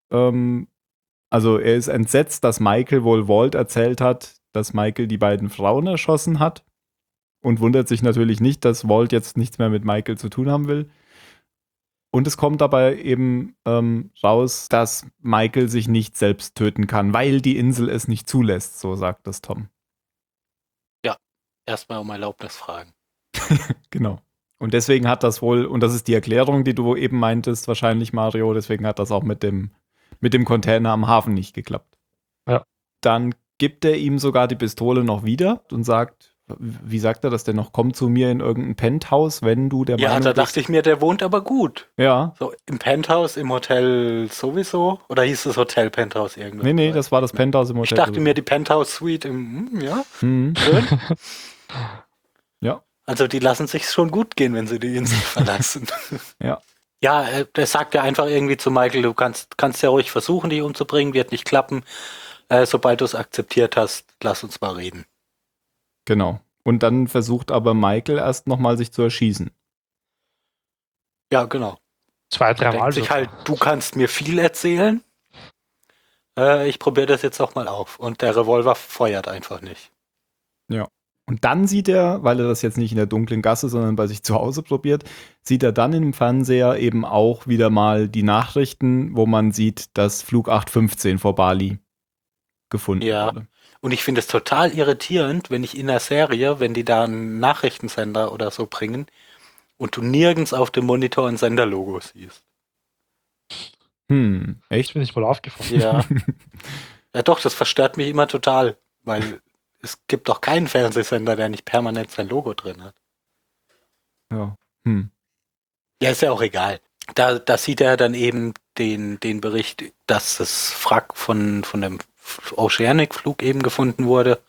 also er ist entsetzt, dass Michael wohl Walt erzählt hat, dass Michael die beiden Frauen erschossen hat und wundert sich natürlich nicht, dass Walt jetzt nichts mehr mit Michael zu tun haben will. Und es kommt dabei eben raus, dass Michael sich nicht selbst töten kann, weil die Insel es nicht zulässt, so sagt es Tom. Ja, erstmal um Erlaubnis fragen. Genau. Und deswegen hat das wohl, und das ist die Erklärung, die du eben meintest, wahrscheinlich, Mario, deswegen hat das auch mit dem Container am Hafen nicht geklappt. Ja. Dann gibt er ihm sogar die Pistole noch wieder und sagt, wie sagt er das denn noch? Komm zu mir in irgendein Penthouse, wenn du der Ja, Meinung da bist. dachte ich mir, der wohnt aber gut. Ja. So im Penthouse, im Hotel sowieso? Oder hieß das Hotel Penthouse irgendwas? Nee, das war das Penthouse im Ich Hotel. dachte mir, die Penthouse Suite ja, Mhm. schön. Ja. Also die lassen sich schon gut gehen, wenn sie die Insel verlassen. Ja. Ja, der sagt ja einfach irgendwie zu Michael, du kannst ja ruhig versuchen, die umzubringen, wird nicht klappen. Sobald du es akzeptiert hast, lass uns mal reden. Genau. Und dann versucht aber Michael erst nochmal sich zu erschießen. Ja, genau. 2, 3 Denkt Mal. sich sogar. halt, du kannst mir viel erzählen. Ich probiere das jetzt auch mal auf. Und der Revolver feuert einfach nicht. Und dann sieht er, weil er das jetzt nicht in der dunklen Gasse, sondern bei sich zu Hause probiert, sieht er dann im Fernseher eben auch wieder mal die Nachrichten, wo man sieht, dass Flug 815 vor Bali gefunden Ja. wurde. Und ich finde es total irritierend, wenn ich in der Serie, wenn die da einen Nachrichtensender oder so bringen und du nirgends auf dem Monitor ein Senderlogo siehst. Das Echt? ist mir nicht mal aufgefallen. Ja. Ja doch, das verstört mich immer total, weil es gibt doch keinen Fernsehsender, der nicht permanent sein Logo drin hat. Ja. Ja, ist ja auch egal. Da sieht er dann eben den Bericht, dass das Wrack von dem Oceanic-Flug eben gefunden wurde.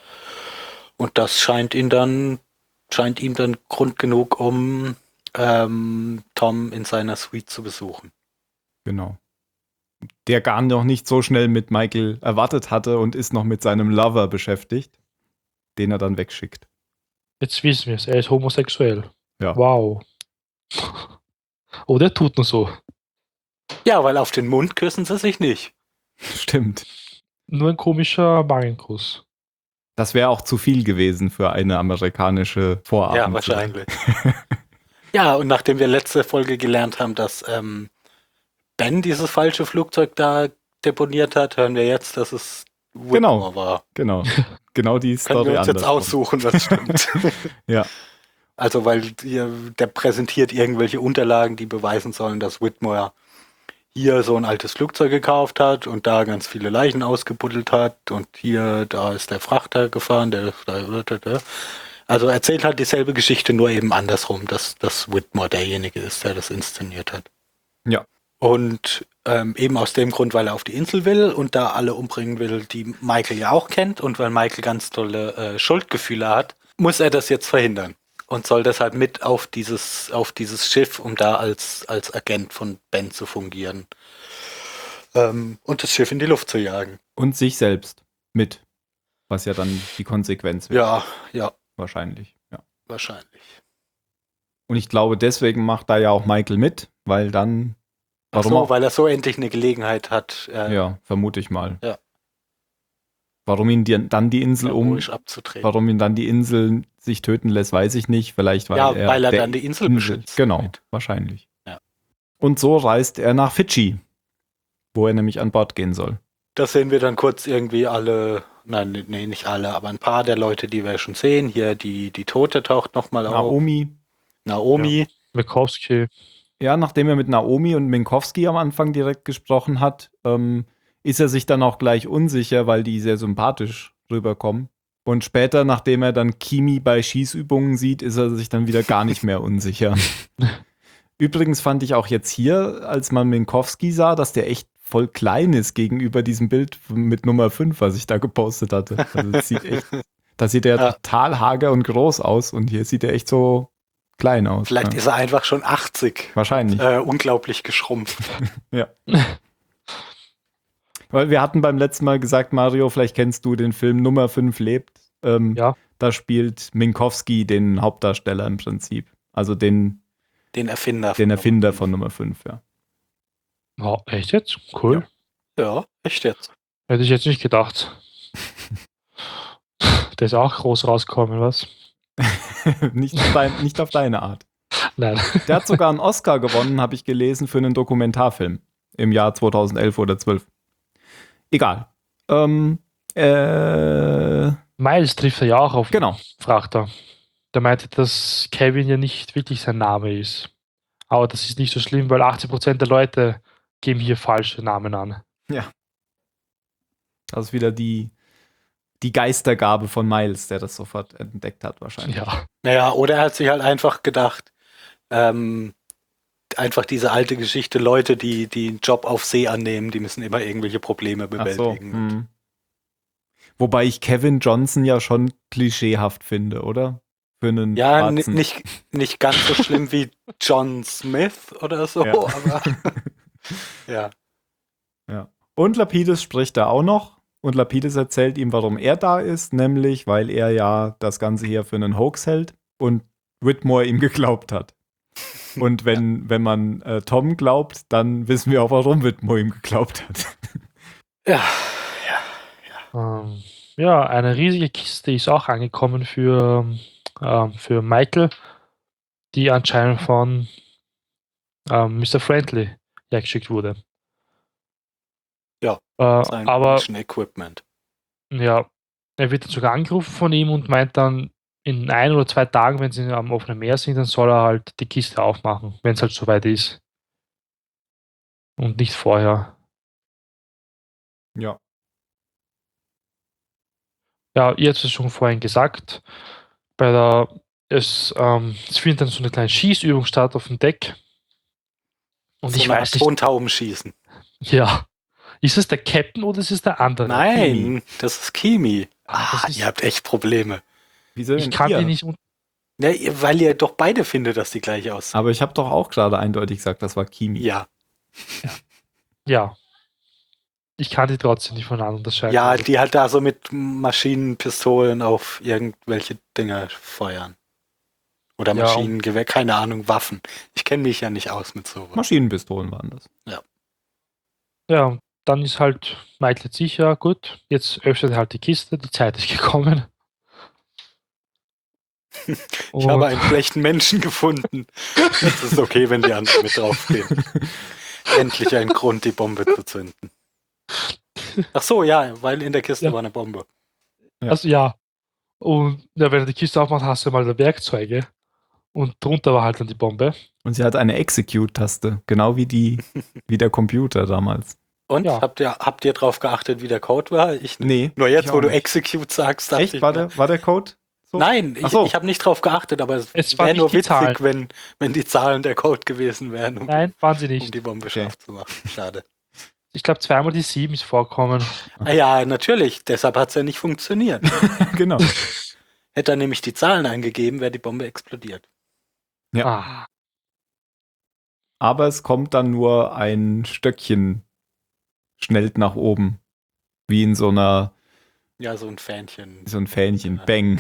Und das scheint ihm dann Grund genug, um Tom in seiner Suite zu besuchen. Genau. Der gar noch nicht so schnell mit Michael erwartet hatte und ist noch mit seinem Lover beschäftigt, den er dann wegschickt. Jetzt wissen wir es, er ist homosexuell. Ja. Wow. Oh, der tut nur so. Ja, weil auf den Mund küssen sie sich nicht. Stimmt. Nur ein komischer Magenkuss. Das wäre auch zu viel gewesen für eine amerikanische Vorabend. Ja, wahrscheinlich. Ja, und nachdem wir letzte Folge gelernt haben, dass Ben dieses falsche Flugzeug da deponiert hat, hören wir jetzt, dass es Whitmore war. Genau. Genau die Können Story wir uns jetzt andersrum. aussuchen, was stimmt. Ja. Also, weil der präsentiert irgendwelche Unterlagen, die beweisen sollen, dass Whitmore hier so ein altes Flugzeug gekauft hat und da ganz viele Leichen ausgebuddelt hat und da ist der Frachter gefahren, also erzählt halt dieselbe Geschichte, nur eben andersrum, dass Whitmore derjenige ist, der das inszeniert hat. Ja. Und eben aus dem Grund, weil er auf die Insel will und da alle umbringen will, die Michael ja auch kennt und weil Michael ganz tolle Schuldgefühle hat, muss er das jetzt verhindern und soll deshalb mit auf dieses Schiff, um da als Agent von Ben zu fungieren und das Schiff in die Luft zu jagen. Und sich selbst mit. Was ja dann die Konsequenz wäre. Ja, Wahrscheinlich. Ja. wahrscheinlich. Und ich glaube, deswegen macht da ja auch Michael mit, weil dann. Ach Warum so, auch? weil er so endlich eine Gelegenheit hat, Ja, vermute ich mal. Ja. Warum ihn dann die Insel ruhig abzutreten. Warum ihn dann die Insel sich töten lässt, weiß ich nicht. Vielleicht weil weil er der dann die Insel beschützt. Genau, damit. wahrscheinlich. Ja. Und so reist er nach Fidschi, wo er nämlich an Bord gehen soll. Das sehen wir dann kurz irgendwie alle, nein, nicht alle, aber ein paar der Leute, die wir schon sehen. Hier die Tote taucht nochmal auf. Naomi. Ja. Mikowski. Ja, nachdem er mit Naomi und Minkowski am Anfang direkt gesprochen hat, ist er sich dann auch gleich unsicher, weil die sehr sympathisch rüberkommen. Und später, nachdem er dann Kimi bei Schießübungen sieht, ist er sich dann wieder gar nicht mehr unsicher. Übrigens fand ich auch jetzt hier, als man Minkowski sah, dass der echt voll klein ist gegenüber diesem Bild mit Nummer 5, was ich da gepostet hatte. Also das sieht echt, da sieht er Ja. total hager und groß aus und hier sieht er echt so klein aus. Vielleicht ja. ist er einfach schon 80. Wahrscheinlich. Unglaublich geschrumpft. Ja. Weil wir hatten beim letzten Mal gesagt, Mario, vielleicht kennst du den Film Nummer 5 lebt. Ja. Da spielt Minkowski den Hauptdarsteller im Prinzip. Also den Den Erfinder von Nummer 5, ja. Oh, echt jetzt? Cool. Ja, echt jetzt. Hätte ich jetzt nicht gedacht. Der ist auch groß rausgekommen, was? nicht auf deine Art. Nein. Der hat sogar einen Oscar gewonnen, habe ich gelesen, für einen Dokumentarfilm im Jahr 2011 oder 12. Egal. Miles trifft er ja auch auf, Genau. fragt er. Der meinte, dass Kevin ja nicht wirklich sein Name ist. Aber das ist nicht so schlimm, weil 80% der Leute geben hier falsche Namen an. Das ist wieder die Geistergabe von Miles, der das sofort entdeckt hat wahrscheinlich. Ja. Naja, oder er hat sich halt einfach gedacht, einfach diese alte Geschichte, Leute, die einen Job auf See annehmen, die müssen immer irgendwelche Probleme Ach so. bewältigen. Wobei ich Kevin Johnson ja schon klischeehaft finde, oder? Für einen Ja, Schwarzen. nicht ganz so schlimm wie John Smith oder so, Ja. aber ja. Und Lapidus spricht da auch noch. Und Lapidus erzählt ihm, warum er da ist, nämlich, weil er ja das Ganze hier für einen Hoax hält und Whitmore ihm geglaubt hat. Und wenn man Tom glaubt, dann wissen wir auch, warum Whitmore ihm geglaubt hat. Ja, eine riesige Kiste ist auch angekommen für Michael, die anscheinend von Mr. Friendly hergeschickt wurde. Ja, sein aber Equipment. ja, er wird dann sogar angerufen von ihm und meint dann, in 1 oder 2 Tagen, wenn sie am offenen Meer sind, dann soll er halt die Kiste aufmachen, wenn es halt soweit ist. Und nicht vorher. Ja. Ja, ihr habt es schon vorhin gesagt. Es findet dann so eine kleine Schießübung statt auf dem Deck. Und So ich eine weiß Art nicht. Tontaubenschießen. Ja. Ist es der Captain oder ist es der andere? Nein, das ist Kimi. Das ist- Ihr habt echt Probleme. Wieso Ich denn kann ihr? die nicht. Ja, weil ihr doch beide findet, dass die gleich aussehen. Aber ich habe doch auch gerade eindeutig gesagt, das war Kimi. Ja. Ja. Ich kann die trotzdem nicht voneinander unterscheiden. Ja, die halt da so mit Maschinenpistolen auf irgendwelche Dinger feuern. Oder Ja. Maschinengewehr, keine Ahnung, Waffen. Ich kenne mich ja nicht aus mit sowas. Maschinenpistolen waren das. Ja, und dann ist halt Michael jetzt sicher, gut, jetzt öffnet er halt die Kiste, die Zeit ist gekommen. Ich habe einen schlechten Menschen gefunden. Es ist okay, wenn die anderen mit draufgehen. Endlich ein Grund, die Bombe zu zünden. Ach so, ja, weil in der Kiste Ja. war eine Bombe. Ja. Also ja. Und ja, wenn er die Kiste aufmacht, hast du mal die Werkzeuge. Und drunter war halt dann die Bombe. Und sie hat eine Execute-Taste, genau wie der Computer damals. Und Ja. habt ihr drauf geachtet, wie der Code war? Ich nicht. Nee. Nur jetzt, ich wo auch du nicht. Execute sagst, dachte Echt? ich War mir, der Code so? Nein, Ach so. ich habe nicht drauf geachtet, aber es Es waren wäre nur nicht die witzig, Zahlen. wenn die Zahlen der Code gewesen wären, um Nein, waren sie nicht. die Bombe Okay. scharf zu machen. Schade. Ich glaube, zweimal die 7 ist vorkommen. Ah ja, natürlich. Deshalb hat es ja nicht funktioniert. Genau. Hätte er nämlich die Zahlen eingegeben, wäre die Bombe explodiert. Ja. Ah, Aber es kommt dann nur ein Stöckchen schnellt nach oben. Wie in so Ja, so ein Fähnchen. ein Fähnchen. Ja. Bang.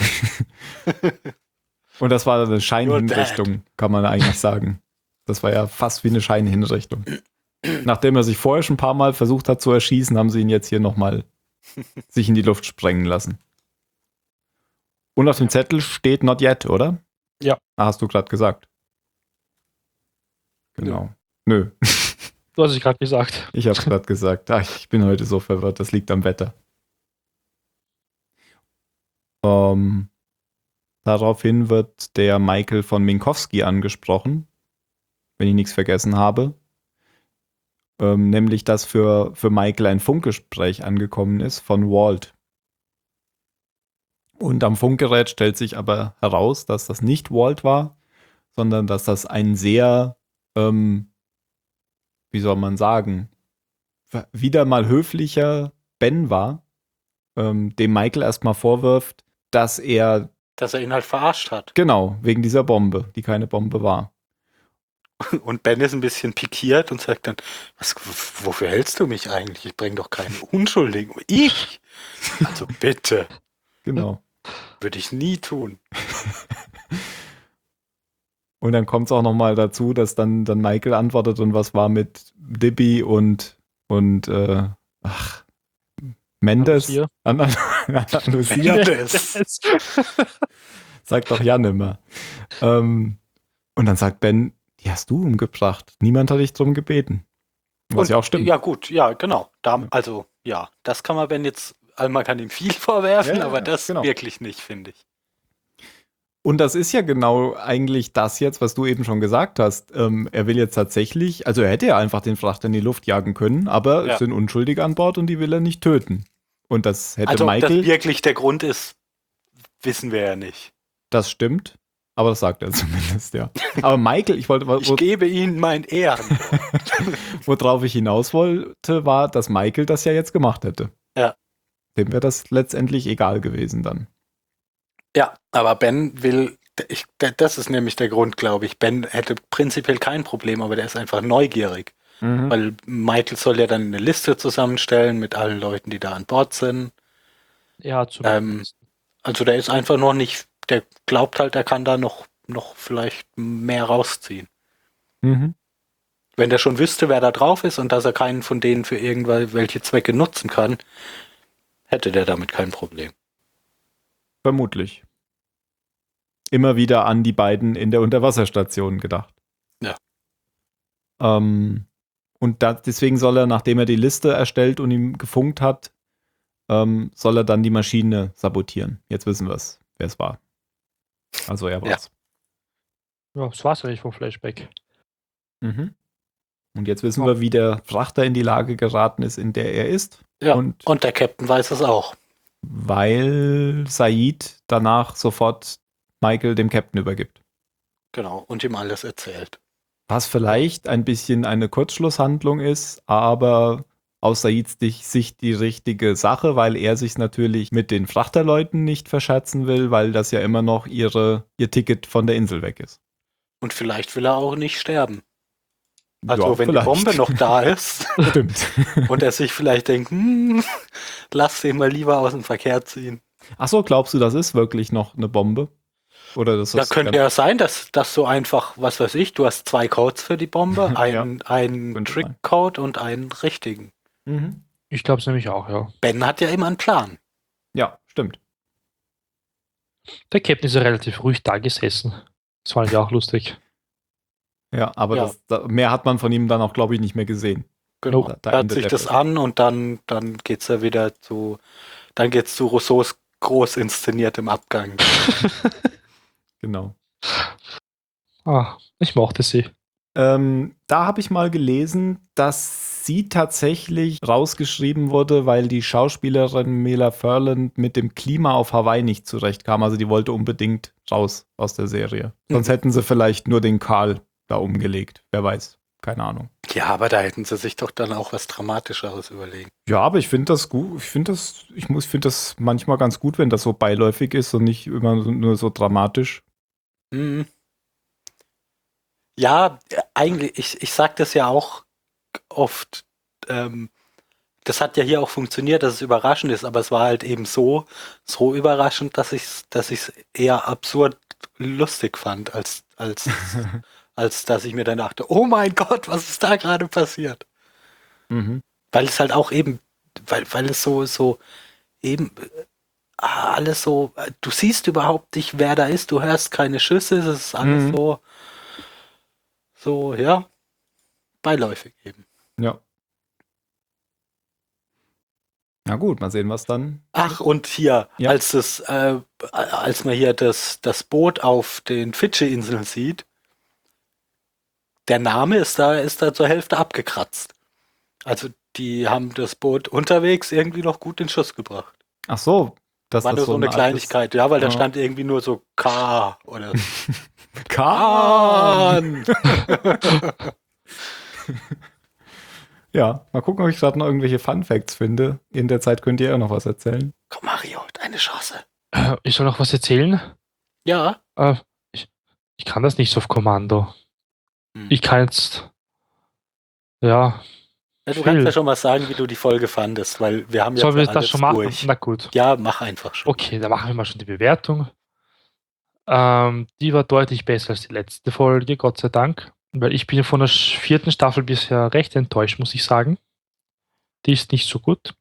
Und das war eine You're Scheinhinrichtung, kann man eigentlich sagen. Das war ja fast wie eine Scheinhinrichtung. Nachdem er sich vorher schon ein paar Mal versucht hat zu erschießen, haben sie ihn jetzt hier nochmal sich in die Luft sprengen lassen. Und auf dem Zettel steht not yet, oder? Ja. Ah, hast du gerade gesagt. Genau. Nö, du hast es gerade gesagt. ich habe gerade gesagt. Ach, ich bin heute so verwirrt, das liegt am Wetter. Daraufhin wird der Michael von Minkowski angesprochen, wenn ich nichts vergessen habe. Nämlich, dass für Michael ein Funkgespräch angekommen ist von Walt. Und am Funkgerät stellt sich aber heraus, dass das nicht Walt war, sondern dass das ein sehr wie soll man sagen, wieder mal höflicher Ben war, dem Michael erstmal vorwirft, dass er, ihn halt verarscht hat. genau, wegen dieser Bombe, die keine Bombe war. Und Ben ist ein bisschen pikiert und sagt dann, wofür hältst du mich eigentlich? Ich bringe doch keinen Unschuldigen. Ich? Also bitte. Genau. Würde ich nie tun. Und dann kommt es auch nochmal dazu, dass dann Michael antwortet und was war mit Libby und Mendes? Lucia. Lucia? Mendes. Sagt doch Jan immer. Und dann sagt Ben, die hast du umgebracht. Niemand hat dich drum gebeten. Was ja auch stimmt. Ja gut, ja genau. Also ja, das kann man Ben jetzt, also man kann ihm viel vorwerfen, Ja, aber das genau. wirklich nicht, finde ich. Und das ist ja genau eigentlich das jetzt, was du eben schon gesagt hast. Er will jetzt tatsächlich, also er hätte ja einfach den Frachter in die Luft jagen können, aber es sind Unschuldige an Bord und die will er nicht töten. Und das hätte Also ob Michael. das wirklich der Grund ist, wissen wir ja nicht. Das stimmt, aber das sagt er zumindest, ja. Aber Michael, Ich gebe Ihnen mein Ehren. worauf ich hinaus wollte, war, dass Michael das ja jetzt gemacht hätte. Ja. Dem wäre das letztendlich egal gewesen dann. Ja, aber Ben will, das ist nämlich der Grund, glaube ich. Ben hätte prinzipiell kein Problem, aber der ist einfach neugierig. Weil Michael soll ja dann eine Liste zusammenstellen mit allen Leuten, die da an Bord sind. Ja, zumindest. Also der ist einfach noch nicht, der glaubt halt, er kann da noch vielleicht mehr rausziehen. Mhm. Wenn der schon wüsste, wer da drauf ist und dass er keinen von denen für irgendwelche Zwecke nutzen kann, hätte der damit kein Problem. Vermutlich. Immer wieder an die beiden in der Unterwasserstation gedacht. Ja. Und deswegen soll er, nachdem er die Liste erstellt und ihm gefunkt hat, soll er dann die Maschine sabotieren. Jetzt wissen wir es, wer es war. Also er war's. Ja, das war's eigentlich vom Flashback. Mhm. Und jetzt wissen wir, wie der Frachter in die Lage geraten ist, in der er ist. Ja, Und der Captain weiß es auch. weil Said danach sofort Michael dem Captain übergibt. Genau, und ihm alles erzählt. Was vielleicht ein bisschen eine Kurzschlusshandlung ist, aber aus Saids Sicht die richtige Sache, weil er sich natürlich mit den Frachterleuten nicht verscherzen will, weil das ja immer noch ihr Ticket von der Insel weg ist. Und vielleicht will er auch nicht sterben. Also Ja, wenn vielleicht. die Bombe noch da ist Stimmt. und er sich vielleicht denkt, lass den mal lieber aus dem Verkehr ziehen. Achso, glaubst du, das ist wirklich noch eine Bombe? Oder das Ja, ist könnte ja sein, dass das so einfach, was weiß ich, du hast 2 Codes für die Bombe, einen Könnte Trick-Code und einen richtigen. Mhm. Ich glaube es nämlich auch, ja. Ben hat ja immer einen Plan. Ja, stimmt. Der Captain ist ja relativ ruhig da gesessen. Das fand ich auch lustig. Ja, aber Ja. mehr hat man von ihm dann auch, glaube ich, nicht mehr gesehen. Genau. Da Hört endet sich der das Film. an und dann geht's ja wieder dann geht's zu Rousseaus groß inszeniertem Abgang. Genau. Ich mochte sie. Da habe ich mal gelesen, dass sie tatsächlich rausgeschrieben wurde, weil die Schauspielerin Mela Furland mit dem Klima auf Hawaii nicht zurechtkam. Also die wollte unbedingt raus aus der Serie. Sonst hätten sie vielleicht nur den Karl da umgelegt. Wer weiß. Keine Ahnung. Ja, aber da hätten sie sich doch dann auch was Dramatischeres überlegen. Ja, aber ich finde das gut. Ich finde das manchmal ganz gut, wenn das so beiläufig ist und nicht immer nur so dramatisch. Mhm. Ja, eigentlich, ich sag das ja auch oft, das hat ja hier auch funktioniert, dass es überraschend ist, aber es war halt eben so überraschend, dass ich's eher absurd lustig fand, als dass ich mir dann dachte, oh mein Gott, was ist da gerade passiert? Mhm. Weil es halt auch eben, weil es so eben alles so, du siehst überhaupt nicht, wer da ist, du hörst keine Schüsse, es ist alles so, ja, beiläufig eben. Ja. Na gut, mal sehen, was dann. Ach, und hier, Ja. als man hier das Boot auf den Fidschi-Inseln sieht, der Name ist da zur Hälfte abgekratzt. Also die haben das Boot unterwegs irgendwie noch gut in Schuss gebracht. Ach so, das War nur so eine Art Kleinigkeit, ja, weil da Ja. stand irgendwie nur so K oder Khan! Ja, mal gucken, ob ich gerade noch irgendwelche Fun Facts finde. In der Zeit könnt ihr ja noch was erzählen. Komm, Mario, deine Chance. Ich soll noch was erzählen? Ja. Äh, ich kann das nicht so auf Kommando. Ich kann jetzt. Ja. Ja, du viel. kannst ja schon mal sagen, wie du die Folge fandest, weil wir haben Sollen ja wir das schon machen? durch. Na gut. Ja, mach einfach schon. Okay, dann machen wir mal schon die Bewertung. Die war deutlich besser als die letzte Folge, Gott sei Dank. Weil ich bin von der 4. Staffel bisher recht enttäuscht, muss ich sagen. Die ist nicht so gut.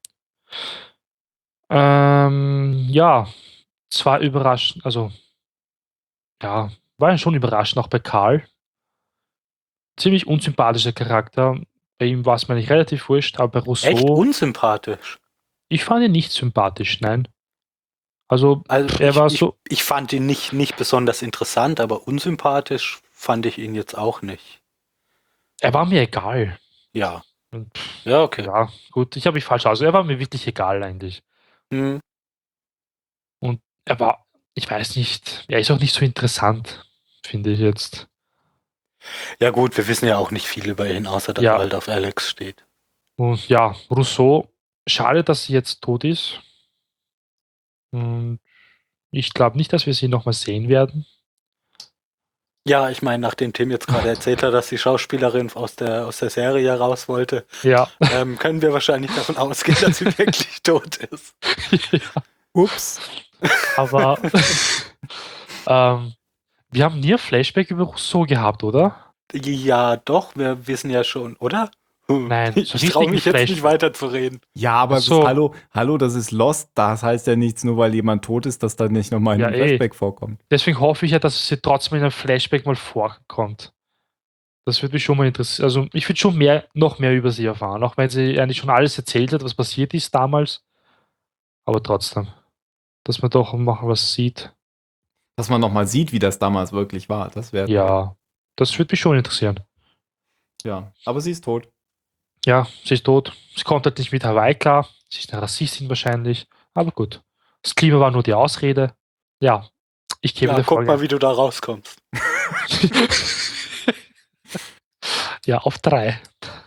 Ja, zwar überraschend, also ja, war schon überraschend, auch bei Karl. Ziemlich unsympathischer Charakter. Bei ihm war es mir nicht relativ wurscht, aber bei Rousseau. Echt unsympathisch. Ich fand ihn nicht sympathisch, nein. Also ich fand ihn nicht besonders interessant, aber unsympathisch fand ich ihn jetzt auch nicht. Er war mir egal. Ja. Und, ja, okay. Ja, gut, ich habe mich falsch aus. Er war mir wirklich egal eigentlich. Mhm. Und er war, ich weiß nicht, er ist auch nicht so interessant, finde ich jetzt. Ja gut, wir wissen ja auch nicht viel über ihn, außer dass er halt auf Alex steht. Und ja, Rousseau, schade, dass sie jetzt tot ist. Und ich glaube nicht, dass wir sie nochmal sehen werden. Ja, ich meine, nachdem Tim jetzt gerade erzählt hat, dass die Schauspielerin aus der Serie raus wollte, können wir wahrscheinlich davon ausgehen, dass sie wirklich tot ist. Ja. Ups. Aber wir haben nie ein Flashback über Rousseau gehabt, oder? Ja, doch, wir wissen ja schon, oder? Nein, ich traue mich jetzt nicht weiter zu reden. Ja, aber hallo, das ist Lost. Das heißt ja nichts, nur weil jemand tot ist, dass da nicht nochmal ein Flashback vorkommt. Deswegen hoffe ich ja, dass sie trotzdem in einem Flashback mal vorkommt. Das würde mich schon mal interessieren. Also ich würde schon noch mehr über sie erfahren, auch wenn sie eigentlich schon alles erzählt hat, was passiert ist damals. Aber trotzdem, dass man doch mal was sieht. Dass man nochmal sieht, wie das damals wirklich war. Das wäre. Ja, das würde mich schon interessieren. Ja, aber sie ist tot. Ja, sie ist tot. Sie kommt halt nicht mit Hawaii klar. Sie ist eine Rassistin wahrscheinlich. Aber gut. Das Klima war nur die Ausrede. Ja, ich gebe der Folge. Folge. Guck mal, wie du da rauskommst. Ja, auf 3.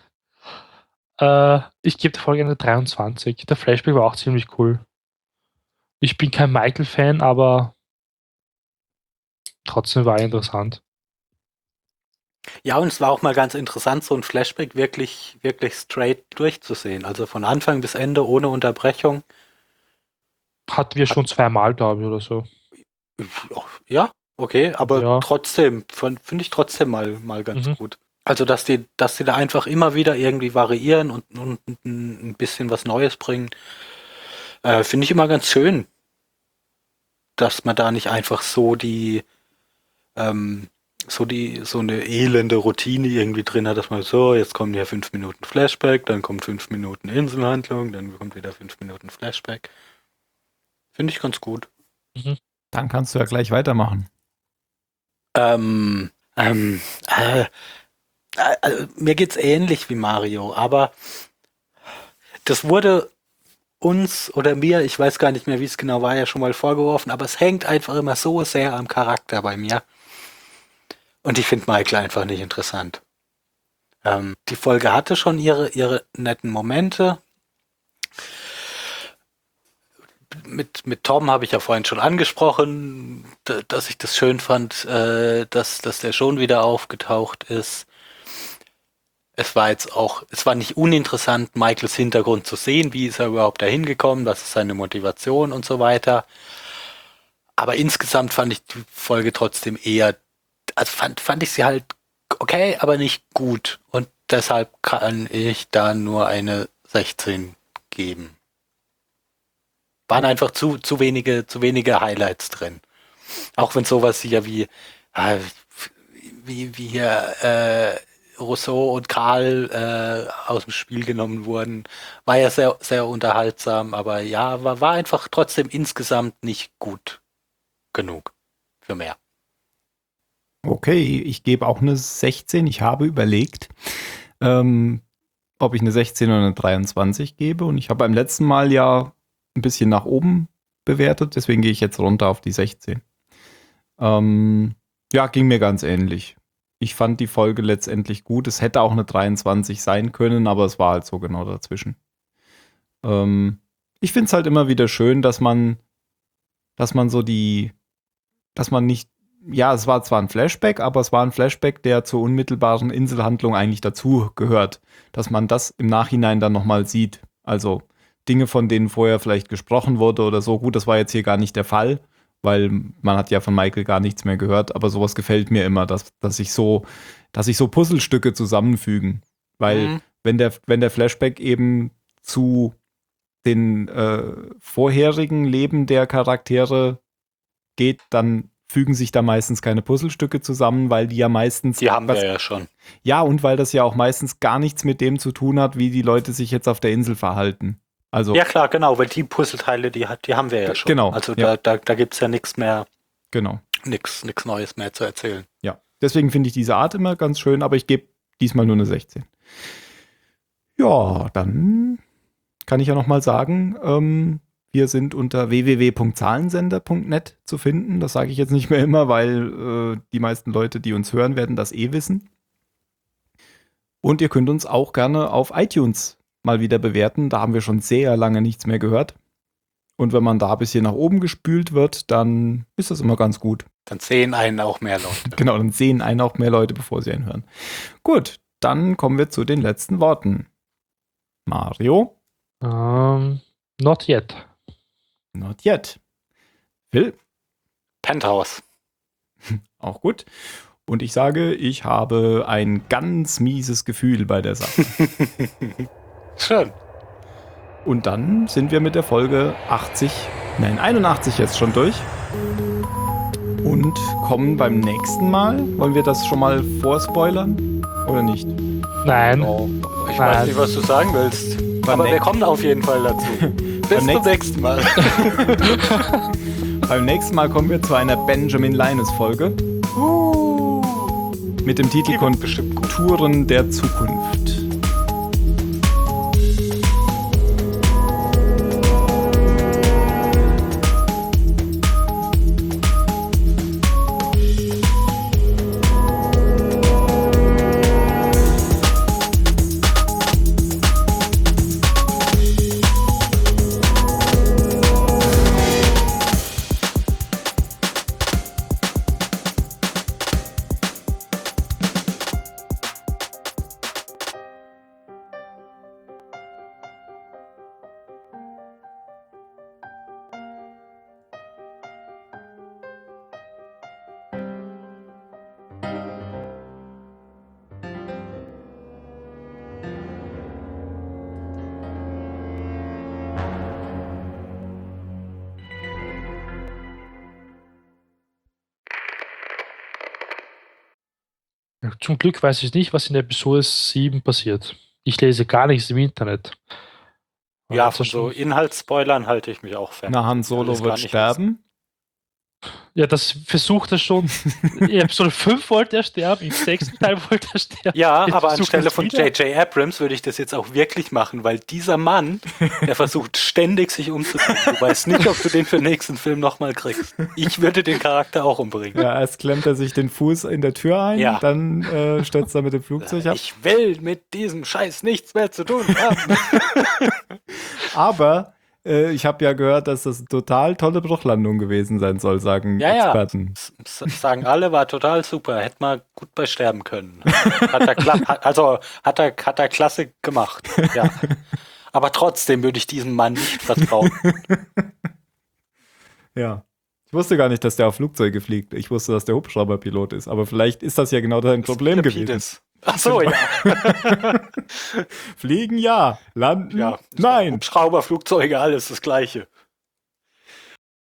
Ich gebe der Folge eine 23. Der Flashback war auch ziemlich cool. Ich bin kein Michael-Fan, aber trotzdem war er interessant. Ja, und es war auch mal ganz interessant, so ein Flashback wirklich straight durchzusehen. Also von Anfang bis Ende ohne Unterbrechung. Hatten wir schon 2-mal, glaube ich, oder so. Ja, okay, aber trotzdem, finde ich trotzdem mal ganz gut. Also, dass die da einfach immer wieder irgendwie variieren und ein bisschen was Neues bringen, finde ich immer ganz schön. Dass man da nicht einfach so so eine elende Routine irgendwie drin hat, dass man so, jetzt kommen hier 5 Minuten Flashback, dann kommt 5 Minuten Inselhandlung, dann kommt wieder 5 Minuten Flashback. Finde ich ganz gut. Dann kannst du ja gleich weitermachen. Mir geht's ähnlich wie Mario, aber das wurde uns oder mir, ich weiß gar nicht mehr, wie es genau war, ja schon mal vorgeworfen, aber es hängt einfach immer so sehr am Charakter bei mir. Und ich finde Michael einfach nicht interessant. Die Folge hatte schon ihre netten Momente. Mit Tom habe ich ja vorhin schon angesprochen, dass ich das schön fand, dass der schon wieder aufgetaucht ist. Es war nicht uninteressant, Michaels Hintergrund zu sehen, wie ist er überhaupt dahin gekommen, was ist seine Motivation und so weiter. Aber insgesamt fand ich die Folge trotzdem eher, also fand ich sie halt okay, aber nicht gut. Und deshalb kann ich da nur eine 16 geben. Waren einfach zu wenige Highlights drin. Auch wenn sowas hier wie hier Rousseau und Karl aus dem Spiel genommen wurden, war ja sehr, sehr unterhaltsam, aber ja, war einfach trotzdem insgesamt nicht gut genug für mehr. Okay, ich gebe auch eine 16. Ich habe überlegt, ob ich eine 16 oder eine 23 gebe. Und ich habe beim letzten Mal ja ein bisschen nach oben bewertet. Deswegen gehe ich jetzt runter auf die 16. Ja, ging mir ganz ähnlich. Ich fand die Folge letztendlich gut. Es hätte auch eine 23 sein können, aber es war halt so genau dazwischen. Ich finde es halt immer wieder schön, dass man nicht, ja, es war zwar ein Flashback, aber es war ein Flashback, der zur unmittelbaren Inselhandlung eigentlich dazu gehört, dass man das im Nachhinein dann nochmal sieht. Also Dinge, von denen vorher vielleicht gesprochen wurde oder so. Gut, das war jetzt hier gar nicht der Fall, weil man hat ja von Michael gar nichts mehr gehört, aber sowas gefällt mir immer, dass sich so Puzzlestücke zusammenfügen. Weil wenn der Flashback eben zu den vorherigen Leben der Charaktere geht, dann fügen sich da meistens keine Puzzlestücke zusammen, weil die ja meistens... Die haben wir ja schon. Ja, und weil das ja auch meistens gar nichts mit dem zu tun hat, wie die Leute sich jetzt auf der Insel verhalten. Also, Ja klar, genau, weil die Puzzleteile, die haben wir ja schon. Genau, Also ja. da gibt es ja nichts mehr, genau. nichts Neues mehr zu erzählen. Ja, deswegen finde ich diese Art immer ganz schön, aber ich gebe diesmal nur eine 16. Ja, dann kann ich ja noch mal sagen, wir sind unter www.zahlensender.net zu finden. Das sage ich jetzt nicht mehr immer, weil die meisten Leute, die uns hören, werden das eh wissen. Und ihr könnt uns auch gerne auf iTunes mal wieder bewerten. Da haben wir schon sehr lange nichts mehr gehört. Und wenn man da ein bisschen nach oben gespült wird, dann ist das immer ganz gut. Dann sehen einen auch mehr Leute. Genau, dann sehen einen auch mehr Leute, bevor sie einen hören. Gut, dann kommen wir zu den letzten Worten. Mario? Not yet. Not yet. Phil? Penthouse. Auch gut. Und ich sage, ich habe ein ganz mieses Gefühl bei der Sache. Schön. Und dann sind wir mit der Folge 81 jetzt schon durch. Und kommen beim nächsten Mal. Wollen wir das schon mal vorspoilern? Oder nicht? Nein. Oh, ich weiß nicht, was du sagen willst. Aber wir kommen auf jeden Fall dazu. Bis zum nächsten Mal. Beim nächsten Mal kommen wir zu einer Benjamin Linus-Folge. Mit dem Titel Konturen der Zukunft. Zum Glück weiß ich nicht, was in Episode 7 passiert. Ich lese gar nichts im Internet. Ja, von so Inhaltsspoilern halte ich mich auch fern. Na, Han Solo wird sterben. Ja, das versucht er schon. In Episode 5 wollte er sterben, im 6. Teil wollte er sterben. Ja, Jetzt aber versucht anstelle er's von wieder. J.J. Abrams würde ich das jetzt auch wirklich machen, weil dieser Mann, der versucht ständig sich umzubringen. Du weißt nicht, ob du den für den nächsten Film nochmal kriegst. Ich würde den Charakter auch umbringen. Ja, erst klemmt er sich den Fuß in der Tür ein, Ja. dann stürzt er mit dem Flugzeug ab. Ich will mit diesem Scheiß nichts mehr zu tun haben. Aber ich habe ja gehört, dass das eine total tolle Bruchlandung gewesen sein soll, sagen Ja, ja. Experten. Sagen alle, war total super. Hätte man gut bei sterben können. Hat er klasse gemacht. Ja. Aber trotzdem würde ich diesem Mann nicht vertrauen. Ja. Ich wusste gar nicht, dass der auf Flugzeuge fliegt. Ich wusste, dass der Hubschrauberpilot ist. Aber vielleicht ist das ja genau dein Problem gewesen. Ach so, ja. Fliegen ja, landen Ja, nein. Hubschrauber, Flugzeuge, alles das Gleiche.